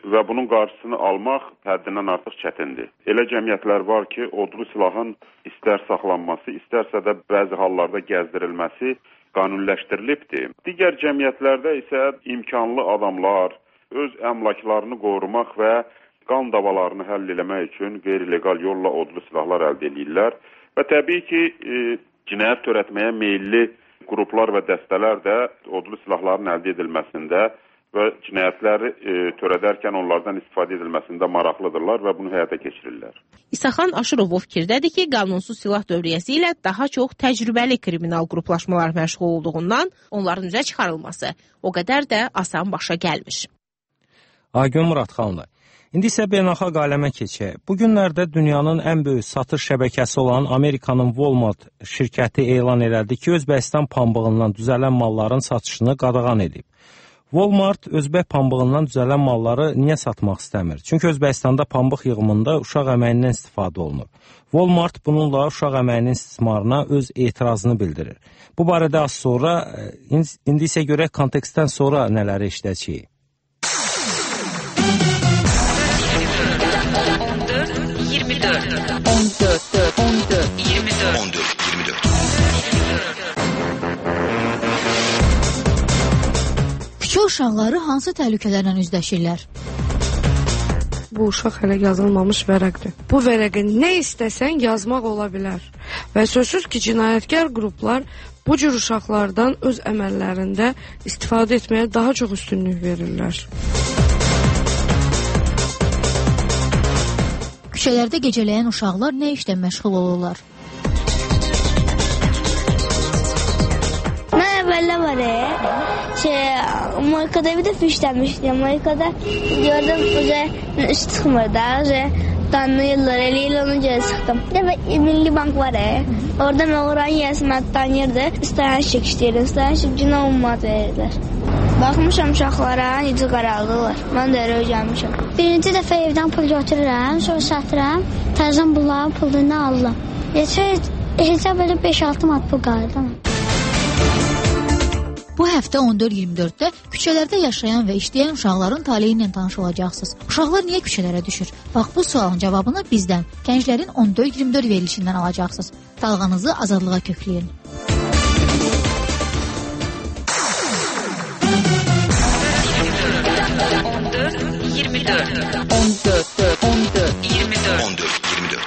və bunun qarşısını almaq həddindən artıq çətindir. Elə cəmiyyətlər var ki, odlu silahın istər saxlanması, istərsə də bəzi hallarda gəzdirilməsi qanuniləşdirilibdir. Digər cəmiyyətlərdə isə imkanlı adamlar öz əmlaklarını qorumaq və qan davalarını həll eləmək üçün qeyri-legal yolla odlu silahlar əldə edirlər və təbii ki, e, cinayət törətməyə meyilli qruplar və dəstələr də odlu silahların əldə edilməsində və cinayətləri e, törədərkən onlardan istifadə edilməsində maraqlıdırlar və bunu həyata keçirirlər. İsaxan Aşırov o fikirdədir ki, qanunsuz silah dövriyyəsi ilə daha çox təcrübəli kriminal qruplaşmalar məşğul olduğundan onların üzə çıxarılması o qədər də asan başa gəlmir. Aygün Muradxanlı. İndi isə beynəlxalq aləmə keçək. Bu günlərdə dünyanın ən böyük satış şəbəkəsi olan Amerikanın Walmart şirkəti elan elədi ki, Özbəkistan pambığından düzələn malların satışını qadağan edib. Walmart Özbək pambığından düzələn malları niyə satmaq istəmir? Çünki Özbəkistanda pambıq yığımında uşaq əməyindən istifadə olunur. Walmart bununla uşaq əməyinin istismarına öz etirazını bildirir. Bu barədə az sonra, indi isə görək kontekstdən sonra nələri işləyəcəyik. on dörd iyirmi dörd on dörd on dörd iyirmi dörd on dörd iyirmi dörd Küçə uşaqları hansı təhlükələrlə üzləşirlər? Bu uşaq hələ yazılmamış vərəqdir. Bu vərəqi nə istəsən yazmaq ola bilər. Və sözsüz ki, cinayətkar qruplar bu cür uşaqlardan öz əməllərində istifadə etməyə daha çox üstünlük verirlər. Küçələrdə gecələyən uşaqlar nə işlə məşğul olurlar? Mən əvvəllər var e, şey, Amerikada bir də fişləmişdim. Amerikada gördüm, üst çıxmır da, tanıyırlar, eliyle onu göre sıktım. Bir de Milli Bank var e, orada mən oranın yəsimət tanıyırdı, istəyən şik işləyirdim, istəyən şik günə ummat verirlər. Baxmışam uşaqlara, necə qaraldılar. Mən də elə öyrənmişəm. Birinci dəfə evdən pul götürürəm, sonra satıram, təzən bunların pulunu alırım. Hesab edib beş altı mat pul qaldı. Bu həftə on dörd iyirmi dörddə küçələrdə yaşayan və işləyən uşaqların taleyi ilə tanış olacaqsınız. Uşaqlar niyə küçələrə düşür? Bax, bu sualın cavabını bizdən, gənclərin on dörd iyirmi dörd verilişindən alacaqsınız. Dalğanızı azadlığa kökləyin. on dörd iyirmi dörd on dörd on dörd iyirmi dörd on dörd iyirmi dörd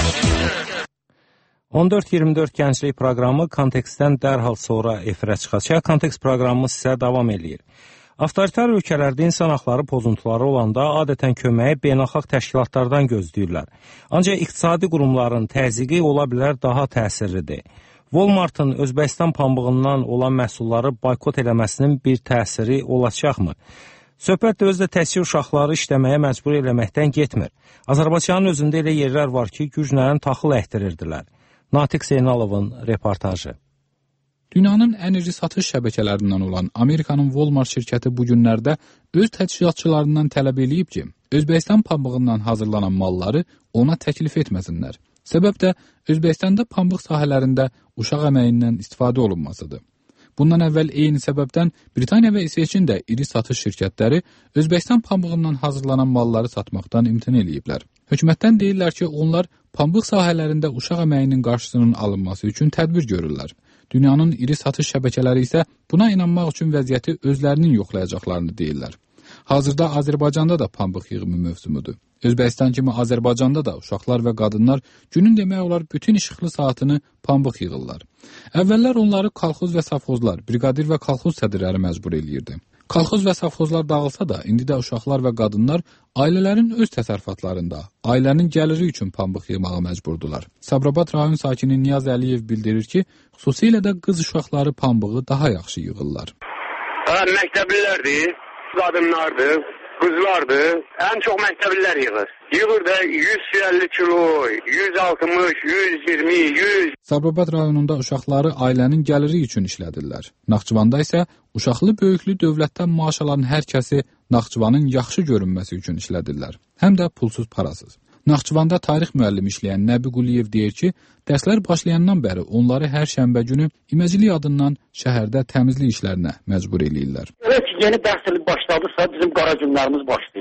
on dörd iyirmi dörd gənclik proqramı kontekstdən dərhal sonra efirə çıxacaq. Kontekst proqramımız sizə davam eləyir. Avtoritar ölkələrdə insan haqları pozuntuları olanda adətən köməyi beynəlxalq təşkilatlardan gözləyirlər. Ancaq iqtisadi qurumların təzyiqi ola bilər daha təsirlidir. Walmartın Özbəkistan pambığından olan məhsulları boykot eləməsinin bir təsiri olacaqmı? Söhbət də özdə təhsil uşaqları işləməyə məcbur eləməkdən getmir. Azərbaycanın özündə elə yerlər var ki, güclə taxıl əkdirirdilər. Natiq Zeynalovun reportajı. Dünyanın ən iri satış şəbəkələrindən olan Amerikanın Walmart şirkəti bu günlərdə öz təchizatçılarından tələb eləyib ki, Özbəkistan pambığından hazırlanan malları ona təklif etməsinlər. Səbəb də Özbəkistanda pambıq sahələrində uşaq əməyindən istifadə olunmasıdır. Bundan əvvəl eyni səbəbdən Britaniya və İsveçin də iri satış şirkətləri Özbəkistan pambığından hazırlanan malları satmaqdan imtina eləyiblər. Hökumətdən deyirlər ki, onlar pambıq sahələrində uşaq əməyinin qarşısının alınması üçün tədbir görürlər. Dünyanın iri satış şəbəkələri isə buna inanmaq üçün vəziyyəti özlərinin yoxlayacaqlarını deyirlər. Hazırda Azərbaycanda da pambıq yığımı mövsumudur. Özbəkistan kimi Azərbaycanda da uşaqlar və qadınlar günün demək olar bütün işıqlı saatını pambıq yığırlar. Əvvəllər onları kolxoz və safxozlar, briqadir və kolxoz sədrləri məcbur eləyirdi. Kolxoz və safxozlar dağılsa da, indi də uşaqlar və qadınlar ailələrin öz təsərrüfatlarında, ailənin gəliri üçün pambıq yığmağa məcburdular. Sabirabad rayon sakini Niyaz Əliyev bildirir ki, xüsusilə də qız uşaqları pambığı daha yaxşı yığırlar. Hə, məktəblilərdir, qadınlardır, qızlardır, ən çox məktəblilər yığır. Yığır da yüz əlli kilo, yüz altmış, yüz iyirmi, yüz. Sabirabad rayonunda uşaqları ailənin gəliri üçün işlədirlər. Naxçıvanda isə uşaqlı böyüklü dövlətdən maaş alan hər kəsi Naxçıvanın yaxşı görünməsi üçün işlədirlər. Həm də pulsuz parasız. Naxçıvanda tarix müəllimi işləyən Nəbi Quliyev deyir ki, dərslər başlayandan bəri onları hər şənbə günü iməclik adından şəhərdə təmizlik işlərinə məcbur eləyirlər. Elə ki, yeni dərs ili başladısa bizim qara günlərimiz başlayır.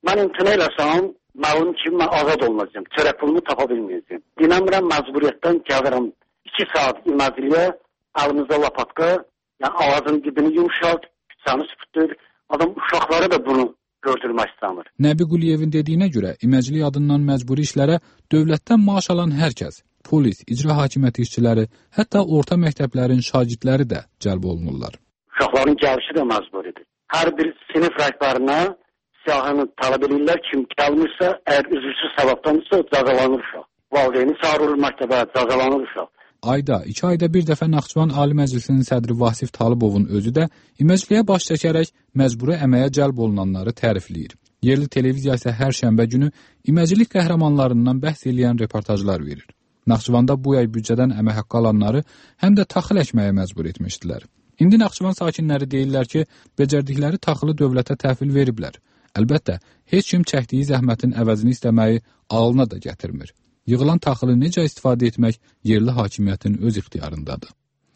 Mən imtina eləsəm, məlum ki, mən azad olunacağım. Çörək pulumu tapa bilməyəcəm. Dinəmirəm, məcburiyyətdən gəlirəm. iki saat iməciliyə, əlimizdə lapatka, yəni ağacın dibini yumuşalt, küçəni süpürdür. Adam uşaqları da bunu gördürmək istəmir. Nəbi Quliyevin dediyinə görə, iməcili adından məcburi işlərə dövlətdən maaş alan hər kəs, polis, icra hakimiyyəti işçiləri, hətta orta məktəblərin şagirdləri də cəlb olunurlar. Uşaqların gəlişi də məcburidir. Hər bir sinif rəhbərinə siyahını tələb edirlər, kim gəlmirsə, əgər üzrüsüz səbəbdanırsa, cəzalanır uşaq. Valideyni çağırılır məktəbə, cəzalanır uşaq. Ayda, iki ayda bir dəfə Naxçıvan Ali Məclisinin sədri Vasif Talıbovun özü də iməciliyə baş çəkərək məcburi əməyə cəlb olunanları tərifləyir. Yerli televiziya isə hər şənbə günü iməcillik qəhrəmanlarından bəhs edən reportajlar verir. Naxçıvanda bu ay büdcədən əmək haqqı alanları həm də taxıl əkməyə məcbur etmişdilər. İndi Naxçıvan sakinləri deyirlər ki, becərdikləri taxılı dövlətə təhvil veriblər. Əlbəttə, heç kim çəkdiyi zəhmətin əvəzini istəməyi ağlına da gətirmir. Yığılan taxılı necə istifadə etmək yerli hakimiyyətin öz ixtiyarındadır.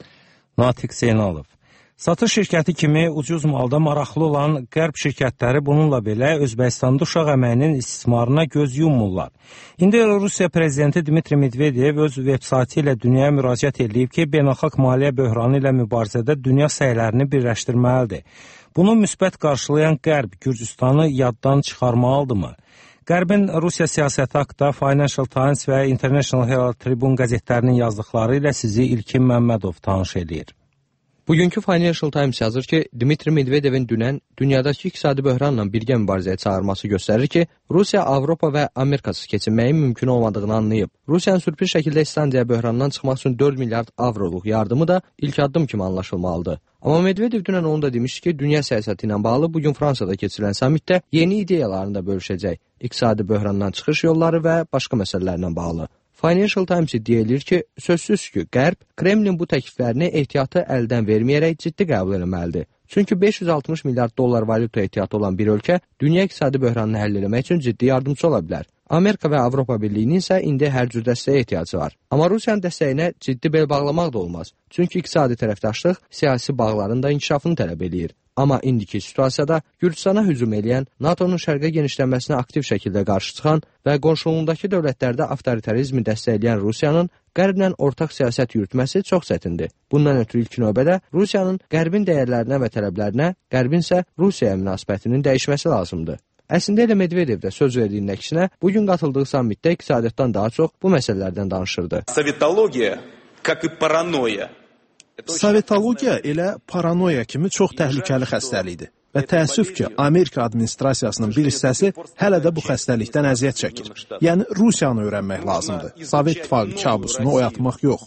Natiq Zeynalov. Satış şirkəti kimi ucuz malda maraqlı olan qərb şirkətləri bununla belə Özbəkistanda uşaq əməyinin istismarına göz yummurlar. İndi Rusiya prezidenti Dmitri Medvedev öz veb-saytı ilə dünyaya müraciət edib ki, beynəlxalq maliyyə böhranı ilə mübarizədə dünya səylərini birləşdirməlidir. Bunu müsbət qarşılayan qərb Gürcüstanı yaddan çıxarmalıdırmı? Qərbin Rusiya siyasəti haqda Financial Times və International Herald Tribune qəzetlərinin yazdıqları ilə sizi İlkin Məmmədov tanış edir. Bugünkü Financial Times yazır ki, Dmitri Medvedevin dünən dünyadakı iqtisadi böhranla birgə mübarizəyə çağırması göstərir ki, Rusiya, Avropa və Amerikasız keçinməyin mümkün olmadığını anlayıb. Rusiyanın sürpriz şəkildə İslandiya böhranından çıxmaq üçün dörd milyard avroluq yardımı da ilk addım kimi anlaşılmalıdır. Amma Medvedev dünən onu da demişdi ki, dünya siyasəti ilə bağlı bugün Fransada keçirilən samitdə yeni ideyalarını da bölüşəcək. İqtisadi böhrandan çıxış yolları və başqa məsələlərlə bağlı. Financial Times iddia edir ki, sözsüz ki, Qərb Kremlin bu təkliflərini ehtiyatı əldən verməyərək ciddi qəbul etməlidir. Çünki beş yüz altmış milyard dollar valyuta ehtiyatı olan bir ölkə dünya iqtisadi böhranını həll etmək üçün ciddi yardımçı ola bilər. Amerika və Avropa Birliyinin isə indi hər cür dəstəyə ehtiyacı var. Amma Rusiyanın dəstəyinə ciddi bel bağlamaq da olmaz. Çünki iqtisadi tərəfdaşlıq siyasi bağların da inkişafını tələb edir. Amma indiki situasiyada Gürcüstana hücum edən, NATOnun şərqə genişlənməsinə aktiv şəkildə qarşı çıxan və qonşuluğundakı dövlətlərdə avtoritarizmi dəstəkləyən Rusiyanın Qərblə ortaq siyasət yürütməsi çox çətindir. Bundan ötürü ilk növbədə Rusiyanın Qərbin dəyərlərinə və tələblərinə, Qərbin isə Rusiyaya münasibətinin dəyişməsi lazımdır. Əslində elə Medvedev də söz verdiyinin əksinə bugün qatıldığı sammitdə iqtisadiyyatdan daha çox bu məsələlərdən danışırdı. Sovetologiya, как и paranoya. Sovetologiya elə paranoya kimi çox təhlükəli xəstəlikdir. Və təəssüf ki, Amerika administrasiyasının bir hissəsi hələ də bu xəstəlikdən əziyyət çəkir. Yəni Rusiyanı öyrənmək lazımdır. Sovet İttifaqı kabusunu oyatmaq yox.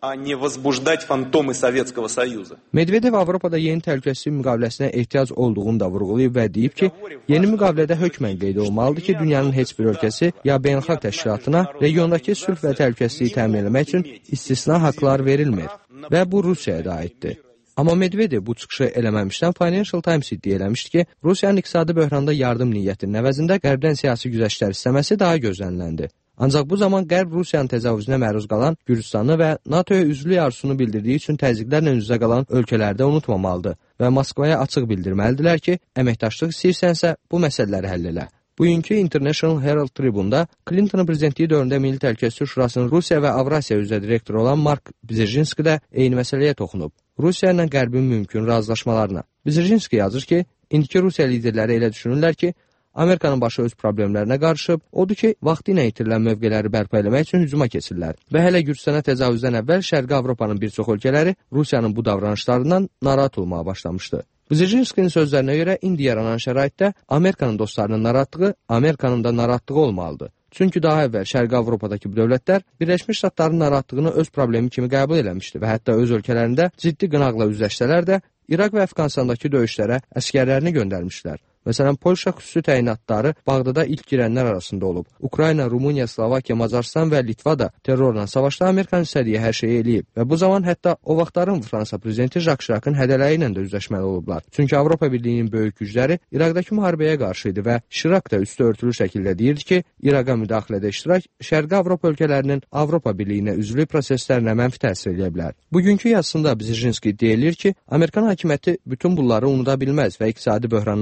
Medvedev Avropada yeni təhlükəsizlik müqaviləsinə ehtiyac olduğunu da vurğulayıb və deyib ki, yeni müqavilədə hökmən qeyd olmalıdır ki, dünyanın heç bir ölkəsi ya beynəlxalq təşkilatına regiondakı sülh və təhlükəsizliyi təmin etmək üçün istisna haqlar verilmir və bu Rusiyaya da aiddir. Amma Medvedev bu çıxışı eləməmişdən Financial Times iddia eləmişdi ki, Rusiyanın iqtisadi böhranda yardım niyyətinin əvəzində Qərbdən siyasi güzəştlər istəməsi daha gözləniləndir. Ancaq bu zaman Qərb Rusiyanın təcavüzünə məruz qalan Gürcüstanı və NATOya üzvlük arzusunu bildirdiyi üçün təzyiqlərlə üz-üzə qalan ölkələrdə unutmamalıdır və Moskvaya açıq bildirməlidirlər ki, əməkdaşlıq istəyirsənsə bu məsələləri həll elə. Bugünkü International Herald Tribune-da Clinton prezidentliyi dövründə Milli Təhlükəsizlik Şurasının Rusiya və Avrasiya üzrə direktoru olan Mark Bzezhinski də eyni məsələyə toxunub. Rusiya ilə Qərbin mümkün razılaşmalarına. Bzezhinski yazır ki, indiki Rusiya liderləri elə düşünürlər ki, Amerikanın başı öz problemlərinə qarışıb, odur ki, vaxtı ilə itirilən mövqeləri bərpa eləmək üçün hücuma keçirlər. Və hələ Gürcüstana təcavüzdən əvvəl Şərqi Avropanın bir çox ölkələri Rusiyanın bu davranışlarından narahat olmağa başlamışdı. Bzezhinskinin sözlərinə görə indi yaranan şəraitdə Amerikanın dostlarının narahatlığı Amerikanın da narahatlığı olmalıdır. Çünki daha əvvəl Şərqi Avropadakı bu dövlətlər Birləşmiş Ştatların narahatlığını öz problemi kimi qəbul eləmişdi və hətta öz ölkələrində ciddi qınaqla üzləşsələr də İraq və Əfqanistandakı döyüşlərə əskərlərini göndərmişdilər. Məsələn, Polşa xüsusi təyinatları Bağdada ilk girənlər arasında olub. Ukrayna, Rumıniya, Slovakiya, Macaristan və Litva da terrorla savaşda Amerikanın istədiyi hər şeyi eləyib və bu zaman hətta o vaxtların Fransa prezidenti Jacques Chirac'ın hədələri ilə də üzləşməli olublar. Çünki Avropa Birliyinin böyük gücləri İraqdakı müharibəyə qarşı idi və Chirac da üstü örtülü şəkildə deyirdi ki, İraqa müdaxilədə iştirak Şərqi Avropa ölkələrinin Avropa Birliyinə üzvlük proseslərinə mənfi təsir edə bilər. Bugünkü yazısında Bzezhinski iddia edir ki, Amerikan hakimiyyəti bütün bunları unuda bilməz və iqtisadi böhrandan qurtulmaq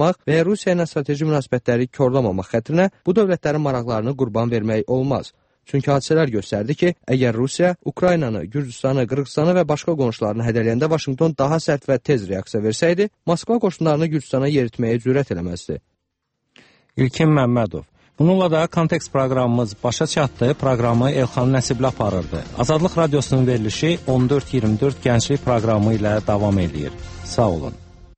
saxlamaq və Rusiya ilə strateji münasibətləri korlamamaq xətrinə bu dövlətlərin maraqlarını qurban vermək olmaz. Çünki hadisələr göstərdi ki, əgər Rusiya Ukraynanı, Gürcüstanı, Qırğızstanı və başqa qonşularını hədələyəndə Vaşinqton daha sərt və tez reaksiya versəydi, Moskva qoşunlarını Gürcüstana yeritməyə cürət eləməzdi. İlkin Məmmədov. Bununla da Kontekst proqramımız başa çatdı. Proqramı Elxan Nəsibli aparırdı. Azadlıq Radiosunun verilişi on dörd iyirmi dörd gənclik proqramı ilə davam edir. Sağ olun.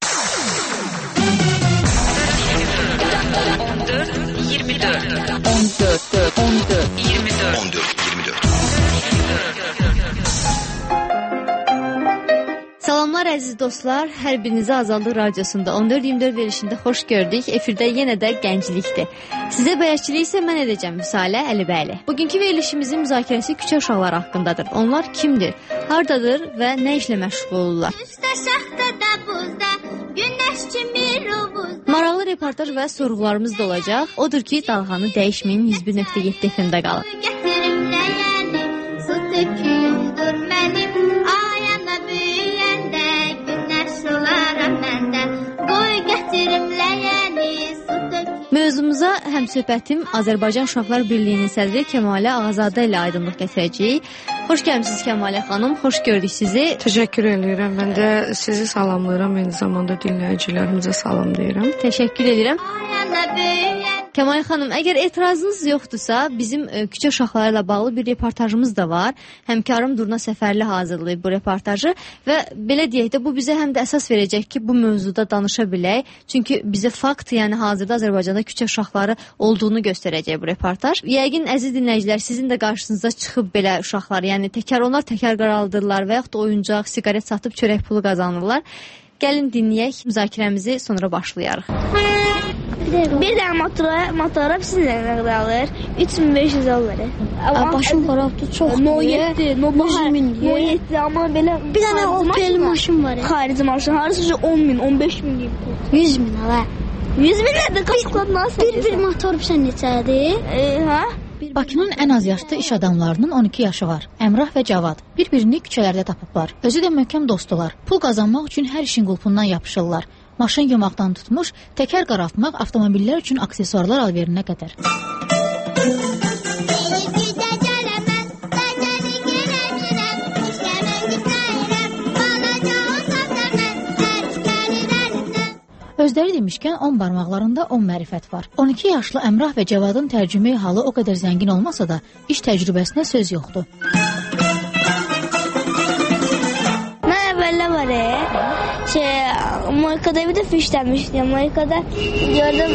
on dörd iyirmi dörd on dörd on dörd iyirmi dörd on dörd iyirmi dörd Salamlar əziz dostlar, hər birinizi Azadlıq Radiosunda on dörd iyirmi dörd verilişində xoş gördük. Efirdə yenə də gənclikdir. Sizə bəyəkçilik isə mən edəcəm Müsalə Əlibəyli. Bugünkü verilişimizin müzakirəsi küçə uşaqları haqqındadır. Onlar kimdir, hardadır və nə işlə məşğul olurlar? Maraqlı reportaj və sorğularımız da olacaq. Odur ki, dalğanı dəyişməyin yüz bir nöqtə yeddi F M-də qalın. Mövzumuza həmsöhbətim Azərbaycan Uşaqlar Birliyinin sədri Kəmalə Ağazadə ilə aydınlıq gətirəcəyik. Xoş gəlmisiniz Kəmalə xanım, xoş gördük sizi. Təşəkkür edirəm, mən də sizi salamlayıram, eyni zamanda dinləyicilərimizə salam deyirəm. Təşəkkür edirəm. Kəmalə xanım, əgər etirazınız yoxdursa, bizim ə, küçə uşaqları ilə bağlı bir reportajımız da var. Həmkarım Durna Səfərli hazırlayıb bu reportajı və belə deyək də, bu bizə həm də əsas verəcək ki, bu mövzuda danışa bilək. Çünki bizə fakt, yəni hazırda Azərbaycanda küçə uşaqları olduğunu göstərəcək bu reportaj. Yəqin əziz dinləyicilər, sizin də qarşınıza çıxıb belə uşaqlar, yəni təkər onlar təkər qaraldırlar və yaxud da oyuncaq, siqaret satıb çörək pulu qazanırlar. Gəlin dinləyək, müzakirəmizi sonra başlayarıq. Bir dənə motora, motora sizin nə qədər alır? üç min beş yüz alır. Amma başım qarabdı, çox. No yeddi, no yeddi, amma belə bir dənə Opel maşın var. Xarici maşın, harısı on min, on beş min deyib. yüz min ala. yüz min nədir? Qapıqlar nasıl? Bir bir motor sən neçədir? E, hə? Bakının ən az yaşlı iş adamlarının on iki yaşı var. Əmrah və Cavad bir-birini küçələrdə tapıblar. Özü də möhkəm dostdular. Pul qazanmaq üçün hər işin qulpundan yapışırlar. Maşın yumaqdan tutmuş, təkər qaraltmaq, avtomobillər üçün aksesuarlar alverinə qədər. Özləri demişkən on barmaqlarında on mərifət var. on iki yaşlı Əmrah və Cavadın tərcümeyi halı o qədər zəngin olmasa da, iş təcrübəsinə söz yoxdur. Mən əvvəllə var e, şey, Moykada bir də fişləmişdim. Moykada gördüm,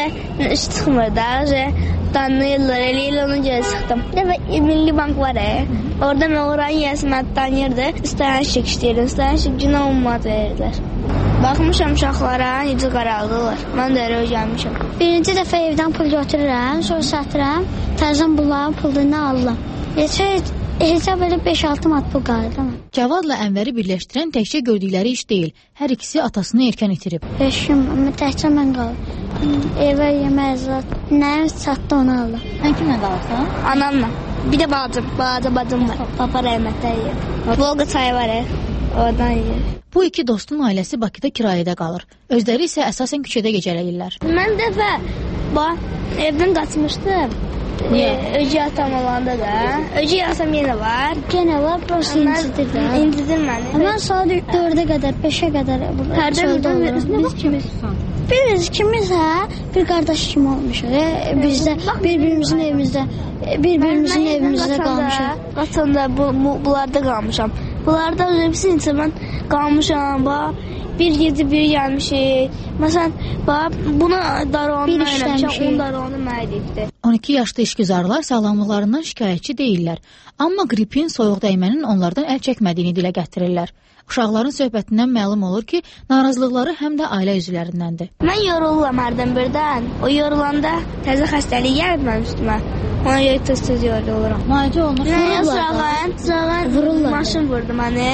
üç çıxmır da, tanıyırlar, elə-elə onu görə çıxdım. Bir Milli Bank var e, orada mən oranın yiyəsi mən tanıyırdı. İstəyən şik istəyirdim, istəyən şik günə on manat verirlər. Baxmışam uşaqlara, necə qaraldılar. Mən də elə gəlmişəm. Birinci dəfə evdən pul götürürəm, sonra satıram, təzən bunların pulunu alıram. Heç Heç belə beş altı manat pul qalır. Cavadla Ənvəri birləşdirən təkcə gördükləri iş deyil. Hər ikisi atasını erkən itirib. beş gün təkcə mən qalır. Evə yemək zat, nə satdı onu alır. Sən kimlə qalırsan? Anamla. Bir də bacım, balaca bacım var. Papa rəhmətlə yiyir. Volga çayı var, oradan yiyir. Bu iki dostun ailəsi Bakıda kirayədə qalır. Özləri isə əsasən küçədə gecələyirlər. Mən dəfə bax, evdən qaçmışdım. Niyə? Öcü atam olanda da. Öcü atam yenə var. Yenə var, prosta incidir də. İncidir məni. Mən saat dördə qədər, beşə qədər burada çöldə olurum. Biz kimiz? Biz kimiz, hə? Bir qardaş kimi olmuşuq. Biz də bir-birimizin evimizdə, bir-birimizin evimizdə qalmışıq. Qaçanda bu, bu, bunlarda qalmışam. Bunlarda özümüzün üçün mən qalmışam, bax. Bir gecə biri gəlmişik. Məsələn, bax, buna daronunu eləmişəm, on daronunu mənə edibdir. on iki yaşlı işgüzarlar sağlamlıqlarından şikayətçi deyirlər. Amma qripin, soyuq dəymənin onlardan əl çəkmədiyini dilə gətirirlər. Uşaqların söhbətindən məlum olur ki, narazılıqları həm də ailə üzvlərindəndir. Mən yoruluram hərdən birdən. O yorulanda təzə xəstəlik gəlib mənim üstümə. Ona görə tez-tez yoruluram. Müalicə olunur. Sırağın, sırağın maşın vurdu məni.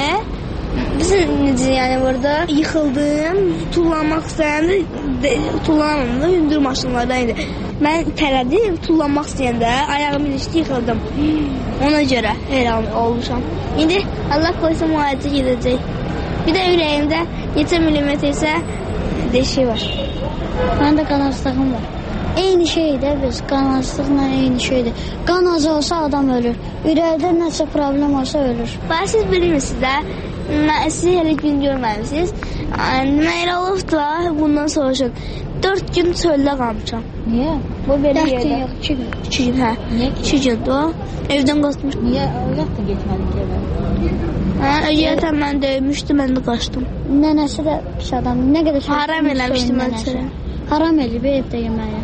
Bizim necə yəni burada yıxıldım, tullanmaq istəyəndə, tullanamam da, hündür maşınlardan idi. Mən tələdim, tullanmaq istəyəndə, ayağımın üstü yıxıldım. Ona görə elə olmuşam. İndi Allah qoysa müalicə gedəcək. Bir də ürəyimdə neçə millimetr isə deşiyi var. Məndə qan azlığım var. Eyni şeydir biz, qan azlıqla eyni şeydir. Qan azı olsa adam ölür. Ürəkdə nəsə problem olsa ölür. Bax, siz bilirsiniz də, mən, siz hələ gün görməmişsiniz. Mən elə olub da, bundan soruşun. Dörd gün çöldə qalmışam. Niyə? Bu belə yerdə. Dörd gün yox, iki gün. İki gün, hə. Niyə? İki gün, o. Evdən qaçmış. Niyə? Öyrətdə getmədik evə. Hə, öyrətən mən döymüşdü, mən də qaçdım. Nənəsi də pis adam. Nə qədər haram eləmişdim mən çörə. Haram eləyib evdə yeməyə.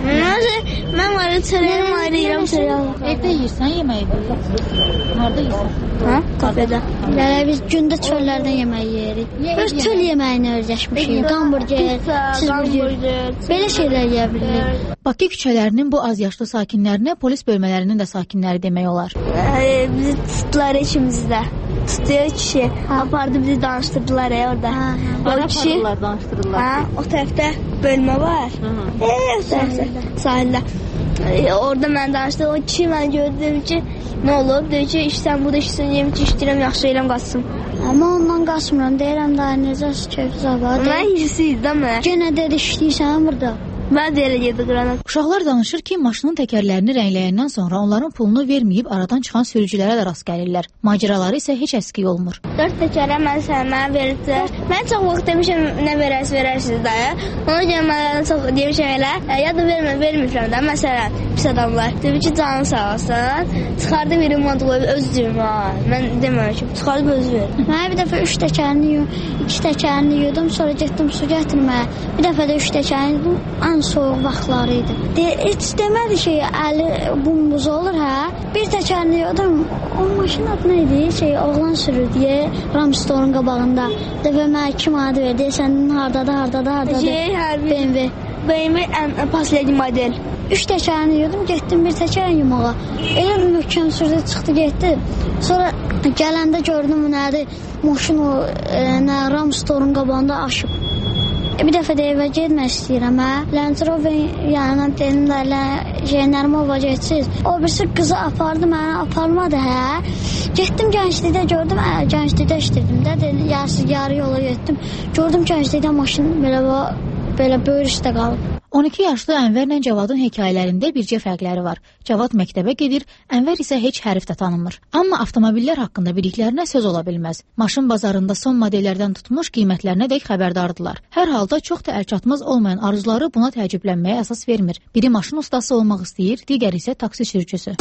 Mən var, çörəyim ayrı yiyirəm, çörəyim. Evdə yiyirsən yeməyi də? Harada yiyirsən? Hə, kafedə. Yəni biz gündə çöllərdən yemək yeyirik. Öz çöl yeməyini öyrəşmişik. Hamburger, cheeseburger. Belə şeylər yeyə bilirik. Bakı küçələrinin bu az yaşlı sakinlərinə polis bölmələrinin də sakinləri demək olar. Bizi tutdular ikimizdə. Tutuyor kişi. Apardı bizi danıştırdılar ya orada. O kişi danıştırdılar. Ha, o tərəfdə bölmə var. Eee, o tərəfdə sahildə. E, orada mən danışdım. O kişi mən gördüm ki, nə olub? Deyir ki, işsən burada işsən, yemin ki, işləyirəm, yaxşı eləm qaçsın. Amma ondan qaçmıram. Deyirəm daha necə keyfi zabadı. Mən hirsiyiz də mən. Yenə dedi işləyirsən burada. Mən də elə yedik qranat. Uşaqlar danışır ki, maşının təkərlərini rəngləyəndən sonra onların pulunu verməyib aradan çıxan sürücülərə də rast gəlirlər. Macəraları isə heç əskik olmur. Dörd təkərə mən sənə verdilər. Mən çox vaxt demişəm, nə verərsiniz, verərsiniz dayı. Ona görə mən çox demişəm elə, ya da vermə, vermirəm də. Məsələn, pis adamlar. Dedim ki, canın sağ olsun. Çıxardı bir ümad qoyub, öz cürüm var. Mən deməmişim, çıxardı özü ver. Mən bir dəfə üç təkərini yudum, iki təkərini yudum, sonra getdim su gətirməyə. Bir dəfə də üç təkərini yudum. Ən soğuk vaxtları idi. De, heç demədi ki, əli bumbuz olur, hə? Bir təkərini yudum. O maşın adı nə idi? Şey, oğlan sürür deyə Ramstorun qabağında. Dəfə mənə iki manat verdi. Sənin hardadır, hardadır, hardadır? Şey, hə, B M W. B M W ən paslədi model. Üç təkərini yudum, getdim bir təkərini yumağa. Elə möhkəm sürdü, çıxdı, getdi. Sonra gələndə gördüm nədir? Maşın o e, nə Ramstorun qabağında aşıb. Bir dəfə də evə getmək istəyirəm, hə? Land Rover yanına dedim də, jenerim ova geçsiz. O birisi qızı apardı, mənə aparmadı, hə? Getdim gənclikdə gördüm, hə, gənclikdə işdirdim də, dedim, yarısı yarı yola getdim. Gördüm gənclikdə maşın belə, belə böyür üstə qalıb. on iki yaşlı Ənvərlə Cavadın hekayələrində bircə fərqləri var. Cavad məktəbə gedir, Ənvər isə heç hərf də tanımır. Amma avtomobillər haqqında bildiklərinə söz ola bilməz. Maşın bazarında son modellərdən tutmuş qiymətlərinə dək xəbərdardılar. Hər halda çox da əlçatmaz olmayan arzuları buna təəccüblənməyə əsas vermir. Biri maşın ustası olmaq istəyir, digəri isə taksi sürücüsü.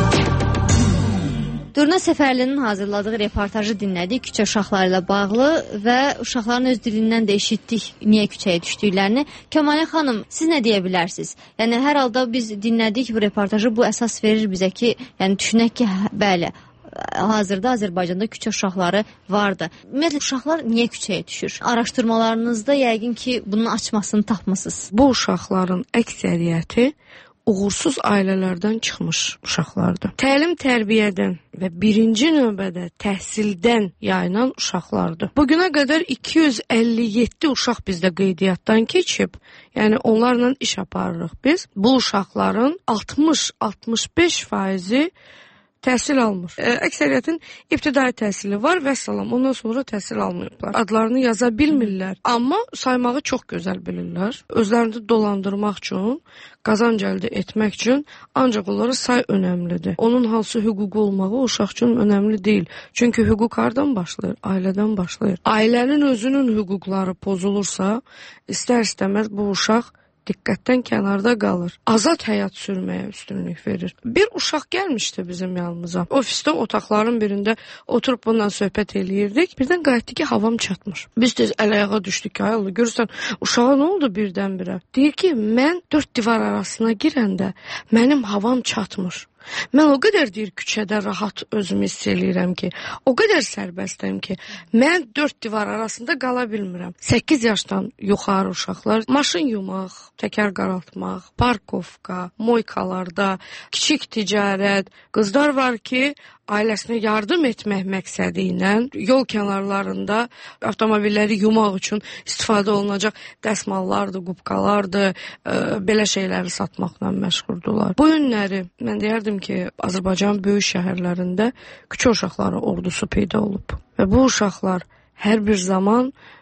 Durna Səfərlinin hazırladığı reportajı dinlədik küçə uşaqları ilə bağlı və uşaqların öz dilindən də eşitdik niyə küçəyə düşdüklərini. Kəmalə xanım, siz nə deyə bilərsiniz? Yəni hər halda biz dinlədik bu reportajı, bu əsas verir bizə ki, yəni düşünək ki, bəli, hazırda Azərbaycanda küçə uşaqları vardı. Ümumiyyətlə uşaqlar niyə küçəyə düşür? Araşdırmalarınızda yəqin ki, bunun açmasını tapmısınız. Bu uşaqların əksəriyyəti uğursuz ailələrdən çıxmış uşaqlardır. Təlim tərbiyədən və birinci növbədə təhsildən yayınan uşaqlardır. Bugünə qədər iki yüz əlli yeddi uşaq bizdə qeydiyyatdan keçib, yəni onlarla iş aparırıq biz. Bu uşaqların altmış altmış beş faizi təhsil almır. Əksəriyyətin ibtidai təhsili var və salam. Ondan sonra təhsil almayıblar. Adlarını yaza bilmirlər, amma saymağı çox gözəl bilirlər. Özlərini dolandırmaq üçün, qazanc əldə etmək üçün ancaq onlara say önəmlidir. Onun hansı hüququ olmağı o uşaq üçün önəmli deyil. Çünki hüquq hardan başlayır? Ailədən başlayır. Ailənin özünün hüquqları pozulursa, istər-istəməz bu uşaq diqqətdən kənarda qalır. Azad həyat sürməyə üstünlük verir. Bir uşaq gəlmişdi bizim yanımıza. Ofisdə otaqların birində oturub bundan söhbət eləyirdik. Birdən qayıtdı ki, havam çatmır. Biz tez əl-ayağa düşdük ki, ay Allah, görürsən, uşağa nə oldu birdən-birə? Deyir ki, mən dörd divar arasına girəndə mənim havam çatmır. Mən o qədər deyir küçədə rahat özümü hiss eləyirəm ki, o qədər sərbəstəm ki, mən dörd divar arasında qala bilmirəm. səkkiz yaşdan yuxarı uşaqlar maşın yumaq, təkər qaraltmaq, parkovka, moykalarda, kiçik ticarət, qızlar var ki, ailəsinə yardım etmək məqsədi ilə yol kənarlarında avtomobilləri yumaq üçün istifadə olunacaq dəsmallardır, qubqalardır, e, belə şeyləri satmaqla məşğuldular. Bu günləri mən deyərdim ki, Azərbaycan böyük şəhərlərində küçə uşaqları ordusu peyda olub və bu uşaqlar hər bir zaman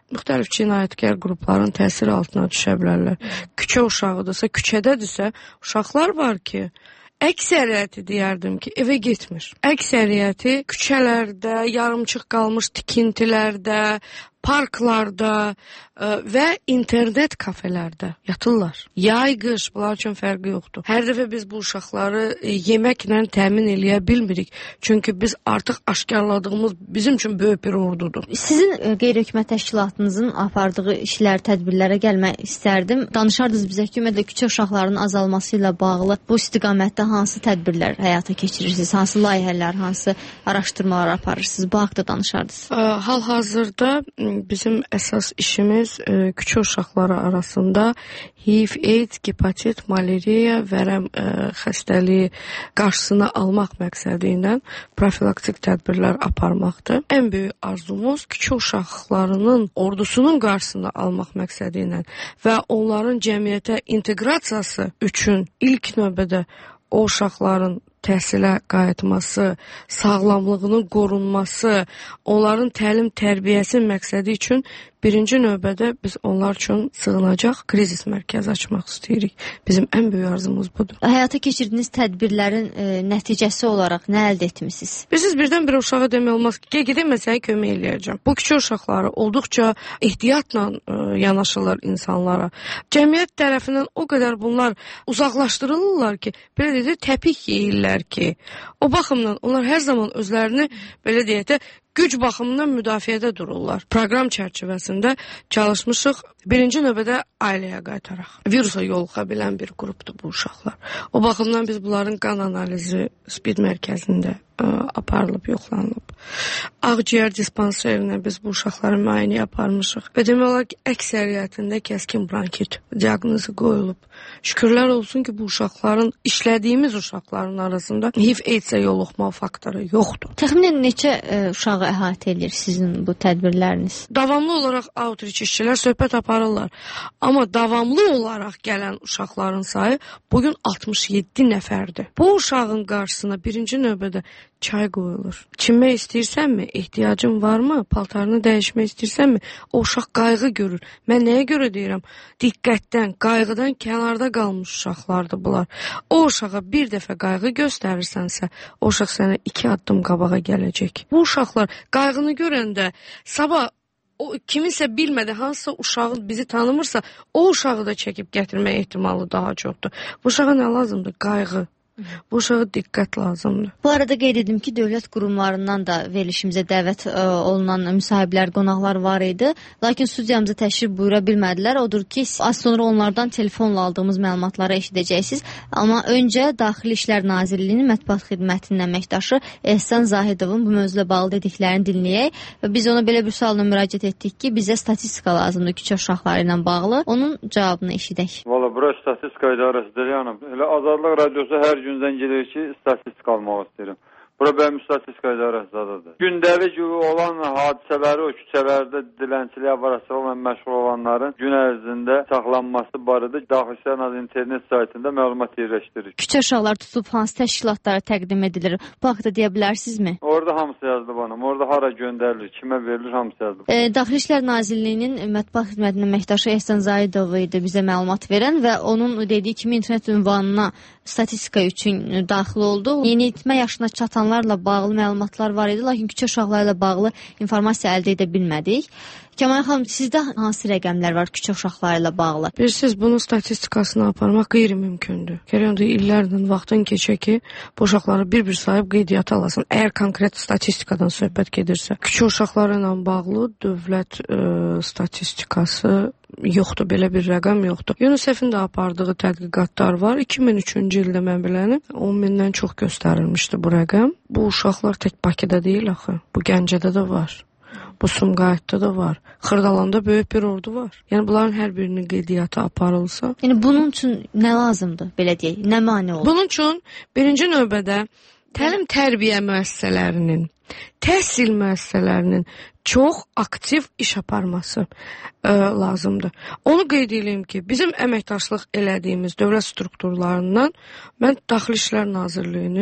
müxtəlif cinayətkar qrupların təsiri altına düşə bilərlər. Küçə uşağıdırsa, küçədədirsə, uşaqlar var ki, əksəriyyəti deyərdim ki, evə getmir. Əksəriyyəti küçələrdə, yarımçıq qalmış tikintilərdə, parklarda ə, və internet kafelərdə yatırlar. Yay, qış, bunlar üçün fərqi yoxdur. Hər dəfə biz bu uşaqları e, yeməklə təmin eləyə bilmirik. Çünki biz artıq aşkarladığımız bizim üçün böyük bir ordudur. Sizin e, qeyri-hökumət təşkilatınızın apardığı işlər, tədbirlərə gəlmək istərdim. Danışardınız bizə ki, ümumiyyətlə küçə uşaqlarının azalması ilə bağlı bu istiqamətdə hansı tədbirlər həyata keçirirsiniz? Hansı layihələr, hansı araşdırmalar aparırsınız? Bu haqda danışardınız. Hal-hazırda bizim əsas işimiz e, küçə uşaqları arasında H I V, AIDS, hepatit, malariya, vərəm e, xəstəliyi qarşısını almaq məqsədi ilə profilaktik tədbirlər aparmaqdır. Ən böyük arzumuz küçə uşaqlarının ordusunun qarşısını almaq məqsədi ilə və onların cəmiyyətə inteqrasiyası üçün ilk növbədə o uşaqların təhsilə qayıtması, sağlamlığının qorunması, onların təlim tərbiyəsi məqsədi üçün birinci növbədə biz onlar üçün sığınacaq krizis mərkəzi açmaq istəyirik. Bizim ən böyük arzumuz budur. Həyata keçirdiyiniz tədbirlərin e, nəticəsi olaraq nə əldə etmisiniz? Bilirsiniz, birdən bir uşağa demək olmaz ki, gedin mən sənə kömək eləyəcəm. Bu küçə uşaqları olduqca ehtiyatla e, yanaşırlar insanlara. Cəmiyyət tərəfindən o qədər bunlar uzaqlaşdırılırlar ki, belə deyək, təpik yeyirlər ki, o baxımdan onlar hər zaman özlərini, belə deyək də, güc baxımından müdafiədə dururlar. Proqram çərçivəsində çalışmışıq, birinci növbədə ailəyə qaytaraq. Virusa yoluxa bilən bir qrupdur bu uşaqlar. O baxımdan biz bunların qan analizi SPID mərkəzində ə, aparılıb, yoxlanılıb. Ağciyər dispanserinə biz bu uşaqların müayinə aparmışıq. Və demək olar ki, əksəriyyətində kəskin bronkit diaqnozu qoyulub. Şükürlər olsun ki, bu uşaqların, işlədiyimiz uşaqların arasında H I V AIDS-ə yoluxma faktoru yoxdur. Təxminən neçə ə, uşağı əhatə edir sizin bu tədbirləriniz? Davamlı olaraq outreach işçilər söhbət aparırlar. Amma davamlı olaraq gələn uşaqların sayı bugün altmış yeddi nəfərdir. Bu uşağın qarşısına birinci növbədə çay qoyulur. Çinmək istəyirsənmi? Ehtiyacın varmı? Paltarını dəyişmək istəyirsənmi? O uşaq qayğı görür. Mən nəyə görə deyirəm? Diqqətdən, qayğıdan kənarda qalmış uşaqlardır bunlar. O uşağa bir dəfə qayğı göstərirsənsə, o uşaq sənə iki addım qabağa gələcək. Bu uşaqlar qayğını görəndə sabah o kiminsə bilmədi, hansısa uşağı bizi tanımırsa, o uşağı da çəkib gətirmək ehtimalı daha çoxdur. Bu uşağa nə lazımdır? Qayğı. Bu uşağa diqqət lazımdır. Bu arada qeyd edim ki, dövlət qurumlarından da verilişimizə dəvət ə, olunan müsahiblər, qonaqlar var idi. Lakin studiyamıza təşrif buyura bilmədilər. Odur ki, az sonra onlardan telefonla aldığımız məlumatları eşidəcəksiniz. Amma öncə Daxili İşlər Nazirliyinin mətbuat xidmətinin əməkdaşı Ehsan Zahidovun bu mövzuda bağlı dediklərini dinləyək. Və biz ona belə bir sualla müraciət etdik ki, bizə statistika lazımdır küçə uşaqları ilə bağlı. Onun cavabını eşidək. Valla bura statistika idarəsidir. Yəni, elə Azadlıq Radiosu hər gündən gedir ki, statistika almaq istəyirəm. Bura bənim statistika idarəsidir. Gündəlik olan hadisələri o küçələrdə dilənçiliyə varasıyla məşğul olanların gün ərzində saxlanması barədə Daxili İşlər Nazirliyinin internet saytında məlumat yerləşdirir. Küçə uşaqları tutulub hansı təşkilatlara təqdim edilir? Bu haqda deyə bilərsinizmi? Orada hamısı yazılıb anam. Orada hara göndərilir, kimə verilir, hamısı yazılıb. E, Daxili İşlər Nazirliyinin mətbuat xidmətinin əməkdaşı Ehsan Zahidov idi bizə məlumat verən və onun dediyi kimi internet ünvanına statistika üçün daxil oldu. Yeniyetmə yaşına çatanlarla bağlı məlumatlar var idi, lakin küçə uşaqları ilə bağlı informasiya əldə edə bilmədik. Kəmal xanım, sizdə hansı rəqəmlər var küçə uşaqları ilə bağlı? Bilirsiniz, bunun statistikasını aparmaq qeyri-mümkündür. Gərək illərlə vaxtın keçə ki, bu uşaqları bir-bir sayıb qeydiyyata alasın. Əgər konkret statistikadan söhbət gedirsə. Küçə uşaqları ilə bağlı dövlət ə, statistikası yoxdur, belə bir rəqəm yoxdur. UNICEF-in də apardığı tədqiqatlar var. iki min üçüncü ildə mən biləni on mindən çox göstərilmişdi bu rəqəm. Bu uşaqlar tək Bakıda deyil axı. Bu Gəncədə də var. Bu Sumqayıtda da var. Xırdalanda böyük bir ordu var. Yəni bunların hər birinin qeydiyyatı aparılsa. Yəni bunun üçün nə lazımdır, belə deyək? Nə mane olur? Bunun üçün birinci növbədə təlim tərbiyə müəssisələrinin, təhsil müəssisələrinin çox aktiv iş aparması ə, lazımdır. Onu qeyd edeyim ki, bizim əməkdaşlıq elədiyimiz dövlət strukturlarından mən Daxili İşlər Nazirliyini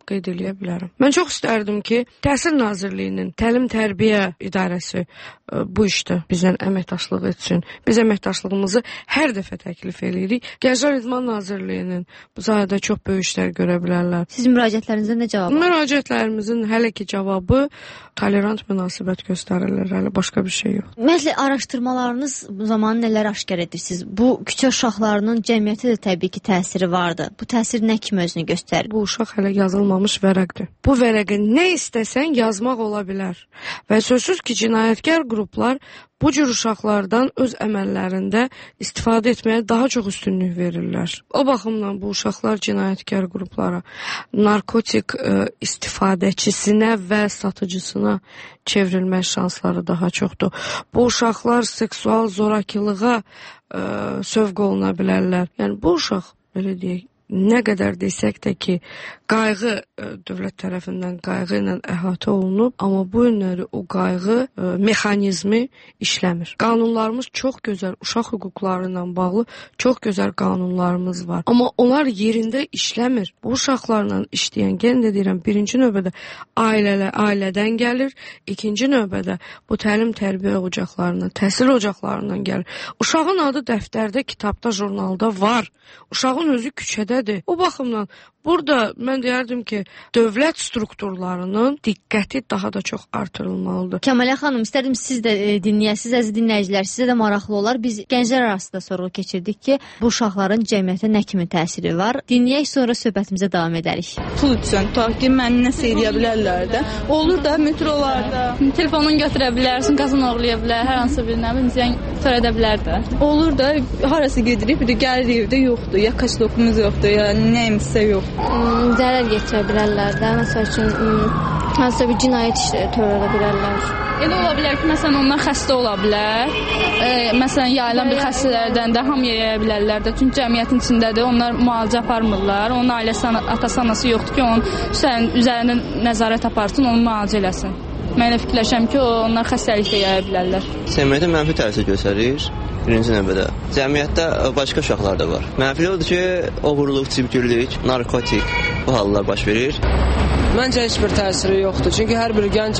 qeyd edə bilərəm. Mən çox istərdim ki, Təhsil Nazirliyinin Təlim-Tərbiyə İdarəsi bu işdə bizdən əməkdaşlıq etsin. Biz əməkdaşlığımızı hər dəfə təklif edirik. Gənclər İdman Nazirliyinin bu sahədə çox böyük işlər görə bilərlər. Siz müraciətlərinizə nə cavab? Müraciətlərimizin hələ ki cavabı tolerant münasibət göstərirlər, hələ başqa bir şey yox. Ümumiyyətlə araşdırmalarınız zamanı nələr aşkar edirsiniz? Bu küçə uşaqlarının cəmiyyətə də təbii ki təsiri vardı. Bu təsir nə kimi özünü göstərir? Bu uşaq hələ yazılmamış vərəqdir. Bu vərəqə nə istəsən yazmaq ola bilər. Və sözsüz ki, cinayətkar qruplar bu cür uşaqlardan öz əməllərində istifadə etməyə daha çox üstünlük verirlər. O baxımdan bu uşaqlar cinayətkar qruplara, narkotik ə, istifadəçisinə və satıcısına çevrilmək şansları daha çoxdur. Bu uşaqlar seksual zorakılığa ə, sövq oluna bilərlər. Yəni bu uşaq, belə deyək, nə qədər desək də ki, qayğı ə, dövlət tərəfindən qayğı ilə əhatə olunub, amma bu günləri o qayğı ə, mexanizmi işləmir. Qanunlarımız çox gözəl, uşaq hüquqları ilə bağlı çox gözəl qanunlarımız var. Amma onlar yerində işləmir. Bu uşaqlarla işləyən, yenə də deyirəm, birinci növbədə ailələ, ailədən gəlir, ikinci növbədə bu təlim-tərbiyə ocaqlarından, təhsil ocaqlarından gəlir. Uşağın adı dəftərdə, kitabda, jurnalda var. Uşağın özü küçədədir. O baxımdan burada mən deyərdim ki, dövlət strukturlarının diqqəti daha da çox artırılmalıdır. Kəmalə xanım, istərdim siz də e, dinləyəsiniz, əziz dinləyicilər, sizə də maraqlı olar. Biz gənclər arasında sorğu keçirdik ki, bu uşaqların cəmiyyətə nə kimi təsiri var? Dinləyək, sonra söhbətimizə davam edərik. Pul üçün, tutaq ki, məni nəsə edə bilərlər də. Olur da, metrolarda. Telefonunu götürə bilərsin, qazın oğlaya bilər, hər hansı bir nə bilim, zəng törədə bilər də. Olur da, harası gedirik, bir də gəlir evdə yoxdur, ya kaç dokumuz yoxdur, ya nəyimsə yox. Hmm, zərər getirə bilərlər də, məsəl üçün hmm, hansısa bir cinayət işləri törədə bilərlər. Elə ola bilər ki, məsələn, onlar xəstə ola bilər. E, məsələn, yayılan bir xəstələrdən də hamıya yaya bilərlər də. Çünki cəmiyyətin içindədir, onlar müalicə aparmırlar. Onun ailəsi, atası, anası yoxdur ki, onun üzərində nəzarət aparsın, onu müalicə eləsin. Mən elə fikirləşəm ki, onlar xəstəliklə yaya bilərlər. Cəmiyyətə mənfi təsir göstərir. Birinci növbədə. Cəmiyyətdə başqa uşaqlar da var. Mənfi odur ki, oğurluq, cibgirlik, narkotik bu hallar baş verir. Məncə heç bir təsiri yoxdur. Çünki hər bir gənc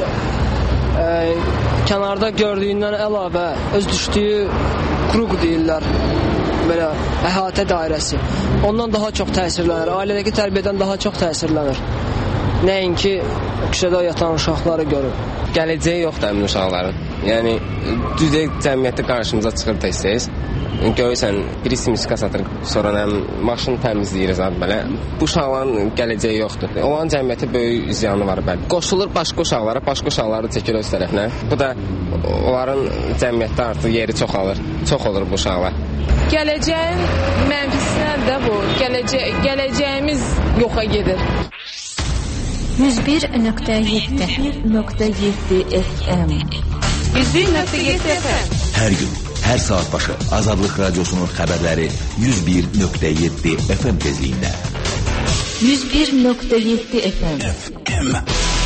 ə, kənarda gördüyündən əlavə öz düşdüyü qruq deyirlər. Belə əhatə dairəsi. Ondan daha çox təsirlənir. Ailədəki tərbiyədən daha çox təsirlənir. Nəinki küçədə yatan uşaqları görür. Gələcəyi yoxdur həmin uşaqların. Yəni, düzey cəmiyyətdə qarşımıza çıxır tez-tez. Görürsən, birisi misika satır, sonra nə, maşını təmizləyir zat belə. Bu uşaqların gələcəyi yoxdur. Olan cəmiyyətə böyük ziyanı var bəli. Qoşulur başqa uşaqlara, başqa uşaqları çəkir öz tərəfinə. Bu da onların cəmiyyətdə artıq yeri çoxalır. Çox olur bu uşaqlar. Gələcəyin mənfisindən də bu. Gələcə gələcəyimiz yoxa gedir. yüz bir nöqtə yeddi nöqtə yeddi F M yüz bir nöqtə yeddi F M Hər gün, hər saat başı Azadlıq Radiosunun xəbərləri yüz bir nöqtə yeddi F M tezliyində. yüz bir nöqtə yeddi F M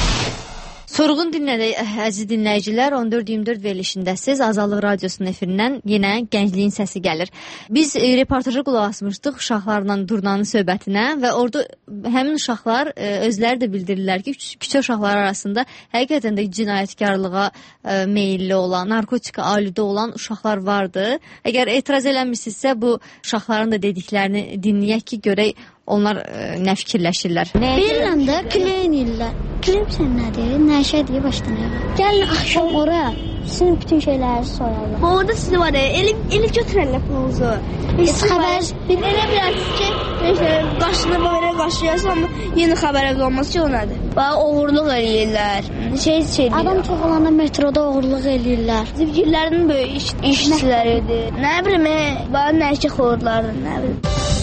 Sorğun dinlədik, əziz dinləyicilər, on dörd iyirmi dörd verilişindəsiz. Azadlıq Radiosunun efirindən yenə gəncliyin səsi gəlir. Biz e, reportaja qulaq asmışdıq uşaqlarla Durnanın söhbətinə və orada həmin uşaqlar e, özləri də bildirirlər ki, küçə uşaqları arasında həqiqətən də cinayətkarlığa e, meyilli olan, narkotika aludə olan uşaqlar vardı. Əgər etiraz eləmirsinizsə, bu uşaqların da dediklərini dinləyək ki, görək onlar e, nə fikirləşirlər. Bilirəm də, küləyin illər. Bilirsən nədir? Nə şeydir başlanır. Gəlin axşam oraya, sizin bütün şeyləri soyarlar. Orada sizi var ya, elib, elib götürərlər pulunuzu. Heç xəbər elə bilərsiniz ki, mesela, qaşını belə qaşıyarsan, amma yeni xəbər evdə olmaz ki, o nədir? Bax, oğurluq eləyirlər. Şey, şey Adam çox olanda metroda oğurluq eləyirlər. Zivgirlərin böyük iş, işçiləridir. Nə bilim, bax, nəşə xorlardır, nə bilim.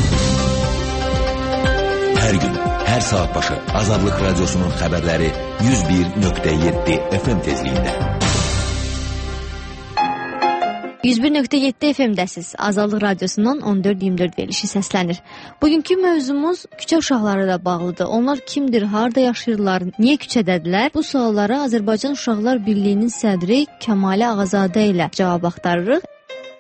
Hər gün, hər saat başı Azadlıq Radiosunun xəbərləri yüz bir nöqtə yeddi F M tezliyində. yüz bir nöqtə yeddi F M-dəsiz. Azadlıq Radiosundan on dörd iyirmi dörd verilişi səslənir. Bugünkü mövzumuz küçə uşaqları ilə bağlıdır. Onlar kimdir, harda yaşayırlar, niyə küçədədirlər? Bu suallara Azərbaycan Uşaqlar Birliyinin sədri Kəmalə Ağazadə ilə cavab axtarırıq.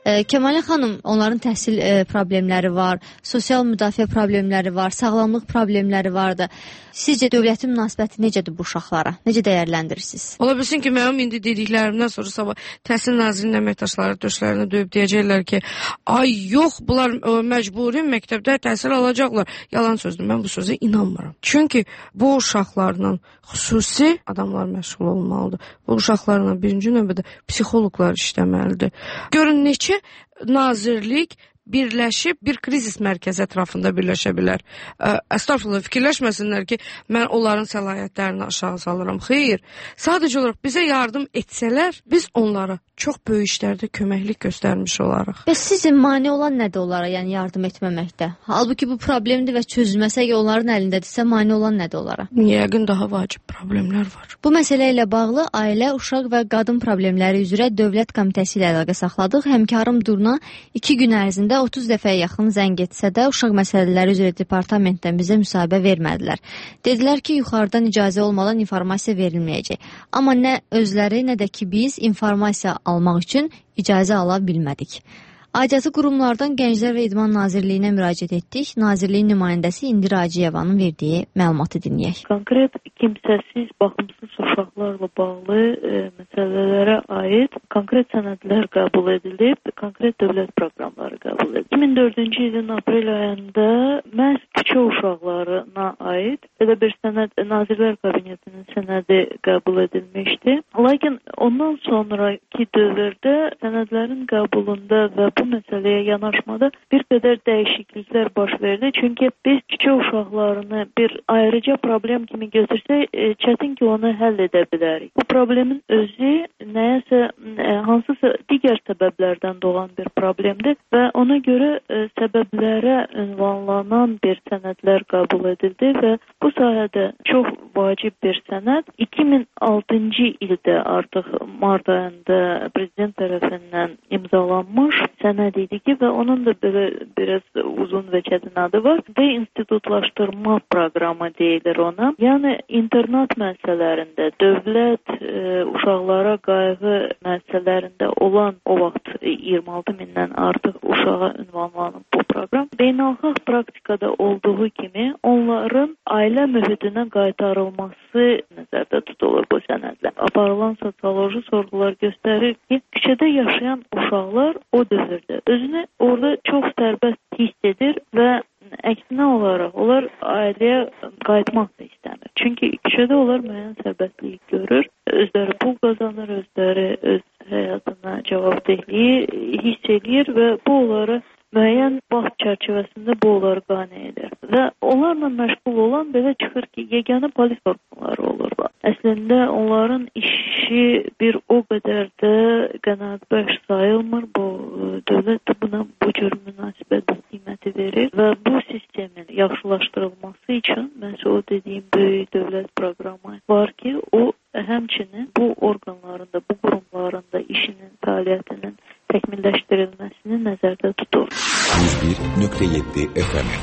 E, Kəmalə xanım, onların təhsil e, problemləri var, sosial müdafiə problemləri var, sağlamlıq problemləri vardı. Sizcə dövlətin münasibəti necədir bu uşaqlara? Necə dəyərləndirirsiniz? Ola bilsin ki, mənim indi dediklərimdən sonra sabah təhsil nazirinin əməkdaşları döşlərinə döyüb deyəcəklər ki, ay yox, bunlar ə, məcburi məktəbdə təhsil alacaqlar. Yalan sözdür, mən bu sözə inanmıram. Çünki bu uşaqlarla xüsusi adamlar məşğul olmalıdır. Bu uşaqlarla birinci növbədə psixoloqlar işləməlidir. Görün neçə nazirlik birləşib bir krizis mərkəzi ətrafında birləşə bilər. Əstəğfurullah, fikirləşməsinlər ki, mən onların səlahiyyətlərini aşağı salıram. Xeyr, sadəcə olaraq bizə yardım etsələr, biz onlara çox böyük işlərdə köməklik göstərmiş olarıq. Bəs sizin mane olan nədir onlara, yəni yardım etməməkdə? Halbuki bu problemdir və çözülməsə ki, onların əlindədirsə, mane olan nədir onlara? Yəqin daha vacib problemlər var. Bu məsələ ilə bağlı Ailə, Uşaq və Qadın Problemləri üzrə Dövlət Komitəsi ilə əlaqə saxladıq. Həmkarım Durna iki gün ərzində otuz dəfəyə yaxın zəng etsə də uşaq məsələləri üzrə departamentdən bizə müsahibə vermədilər. Dedilər ki, yuxarıdan icazə olmadan informasiya verilməyəcək. Amma nə özləri, nə də ki biz informasiya almaq üçün icazə ala bilmədik. Aidiyyatı qurumlardan Gənclər və İdman Nazirliyinə müraciət etdik. Nazirliyin nümayəndəsi İndir Hacıyevanın verdiyi məlumatı dinləyək. Konkret kimsəsiz, baxımsız uşaqlarla bağlı e, məsələlərə aid konkret sənədlər qəbul edilib, konkret dövlət proqramları qəbul edilib. iki min dördüncü ilin aprel ayında məhz küçə uşaqlarına aid belə bir sənəd Nazirlər Kabinetinin sənədi qəbul edilmişdi. Lakin ondan sonraki dövrdə sənədlərin qəbulunda və bu məsələyə yanaşmada bir qədər dəyişikliklər baş verdi. Çünki biz küçə uşaqlarını bir ayrıca problem kimi götürsək, e, çətin ki onu həll edə bilərik. Bu problemin özü nəyəsə, e, hansısa digər səbəblərdən doğan bir problemdir və ona görə e, səbəblərə ünvanlanan bir sənədlər qəbul edildi və bu sahədə çox vacib bir sənəd iki min altıncı ildə artıq mart ayında prezident tərəfindən imzalanmış sənəd idi ki və onun da belə biraz uzun və çətin adı var. Deinstitutlaşdırma proqramı deyilir ona. Yəni internat müəssisələrində, dövlət e, uşaqlara qayğı müəssisələrində olan o vaxt iyirmi altı mindən artıq uşağa ünvanlanıb bu proqram. Beynəlxalq praktikada olduğu kimi onların ailə mühitinə qaytarılması nəzərdə tutulur bu sənədlə. Aparılan sosioloji sorğular göstərir ki, küçədə yaşayan uşaqlar o dövrdə özünü orada çox sərbəst hiss edir və əksinə olaraq onlar ailəyə qayıtmaq da istəmir. Çünki küçədə onlar müəyyən sərbəstlik görür, özləri pul qazanır, özləri öz həyatına cavabdehliyi hiss edir və bu onlara müəyyən vaxt çərçivəsində bu onları qane edir. Və onlarla məşğul olan belə çıxır ki, yeganə polis orqanları olurlar. Əslində onların işi bir o qədər də qənaətbəxş sayılmır. Bu dövlət də buna bu cür münasibət qiyməti verir və bu sistemin yaxşılaşdırılması üçün məncə o dediyim böyük dövlət proqramı var ki, o həmçinin bu orqanlarında, bu qurumlarında işinin, fəaliyyətinin təkmilləşdirilməsini nəzərdə tutur. yüz bir nöqtə yeddi F M.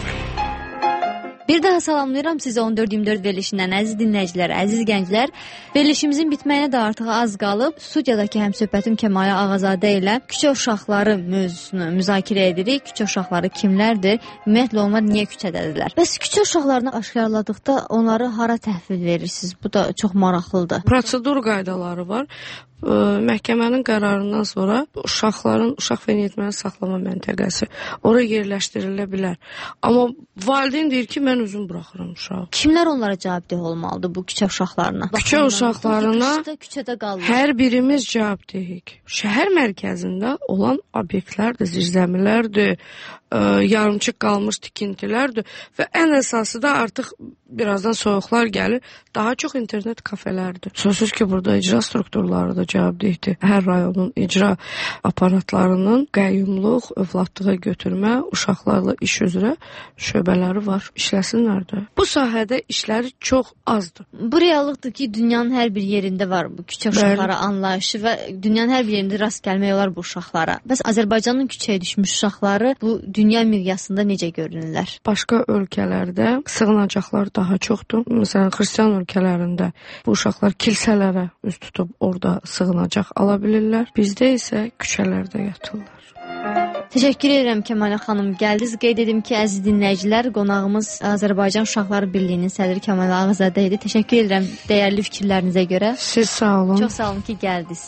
Bir daha salamlayıram sizi on dörd iyirmi dörd verilişindən əziz dinləyicilər, əziz gənclər. Verilişimizin bitməyinə də artıq az qalıb. Studiyadakı həmsöhbətim Kəmalə Ağazadə ilə küçə uşaqları mövzusunu müzakirə edirik. Küçə uşaqları kimlərdir? Ümumiyyətlə onlar niyə küçədədirlər? Bəs küçə uşaqlarını aşkarladıqda onları hara təhvil verirsiniz? Bu da çox maraqlıdır. Prosedur qaydaları var. Ə, məhkəmənin qərarından sonra uşaqların uşaq və yeniyetmənin saxlama məntəqəsi ora yerləşdirilə bilər. Amma valideyn deyir ki, mən özüm buraxıram uşağı. Kimlər onlara cavabdeh olmalıdır bu küçə uşaqlarına? Küçə uşaqlarına küçədə qalır. Hər birimiz cavabdehik. Şəhər mərkəzində olan obyektlərdir, zirzəmilərdir, ə, yarımçıq qalmış tikintilərdir və ən əsası da artıq birazdan soyuqlar gəlir, daha çox internet kafelərdir. Sözsüz ki, burada icra strukturları da cavabdehdir. Hər rayonun icra aparatlarının qəyyumluq, övladlığa götürmə, uşaqlarla iş üzrə şöbələri var. İşləsinlər də. Bu sahədə işləri çox azdır. Bu reallıqdır ki, dünyanın hər bir yerində var bu küçə uşaqları anlayışı və dünyanın hər bir yerində rast gəlmək olar bu uşaqlara. Bəs Azərbaycanın küçəyə düşmüş uşaqları bu dünya miqyasında necə görünürlər? Başqa ölkələrdə sığınacaqlar daha çoxdur. Məsələn, xristian ölkələrində bu uşaqlar kilsələrə üz tutub orada sığınacaqlar sığınacaq ala bilirlər. Bizdə isə küçələrdə yatırlar. Təşəkkür edirəm Kəmalə xanım. Gəldiniz, qeyd edim ki, əziz dinləyicilər, qonağımız Azərbaycan Uşaqları Birliyinin sədri Kəmal Ağazadə idi. Təşəkkür edirəm dəyərli fikirlərinizə görə. Siz sağ olun. Çox sağ olun ki, gəldiniz.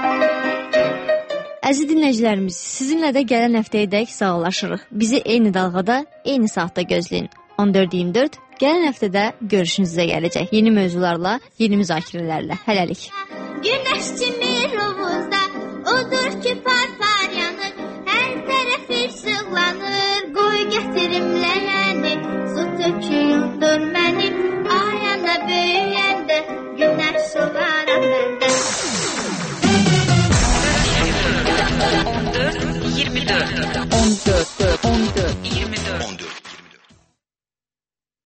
Əziz dinləyicilərimiz, sizinlə də gələn həftəyədək sağollaşırıq. Bizi eyni dalğada, eyni saatda gözləyin. on dörd iyirmi dörd gələn həftədə görüşünüzə gələcək. Yeni mövzularla, yeni müzakirələrlə. Hələlik. Günəş kimi rovuzda odur ki,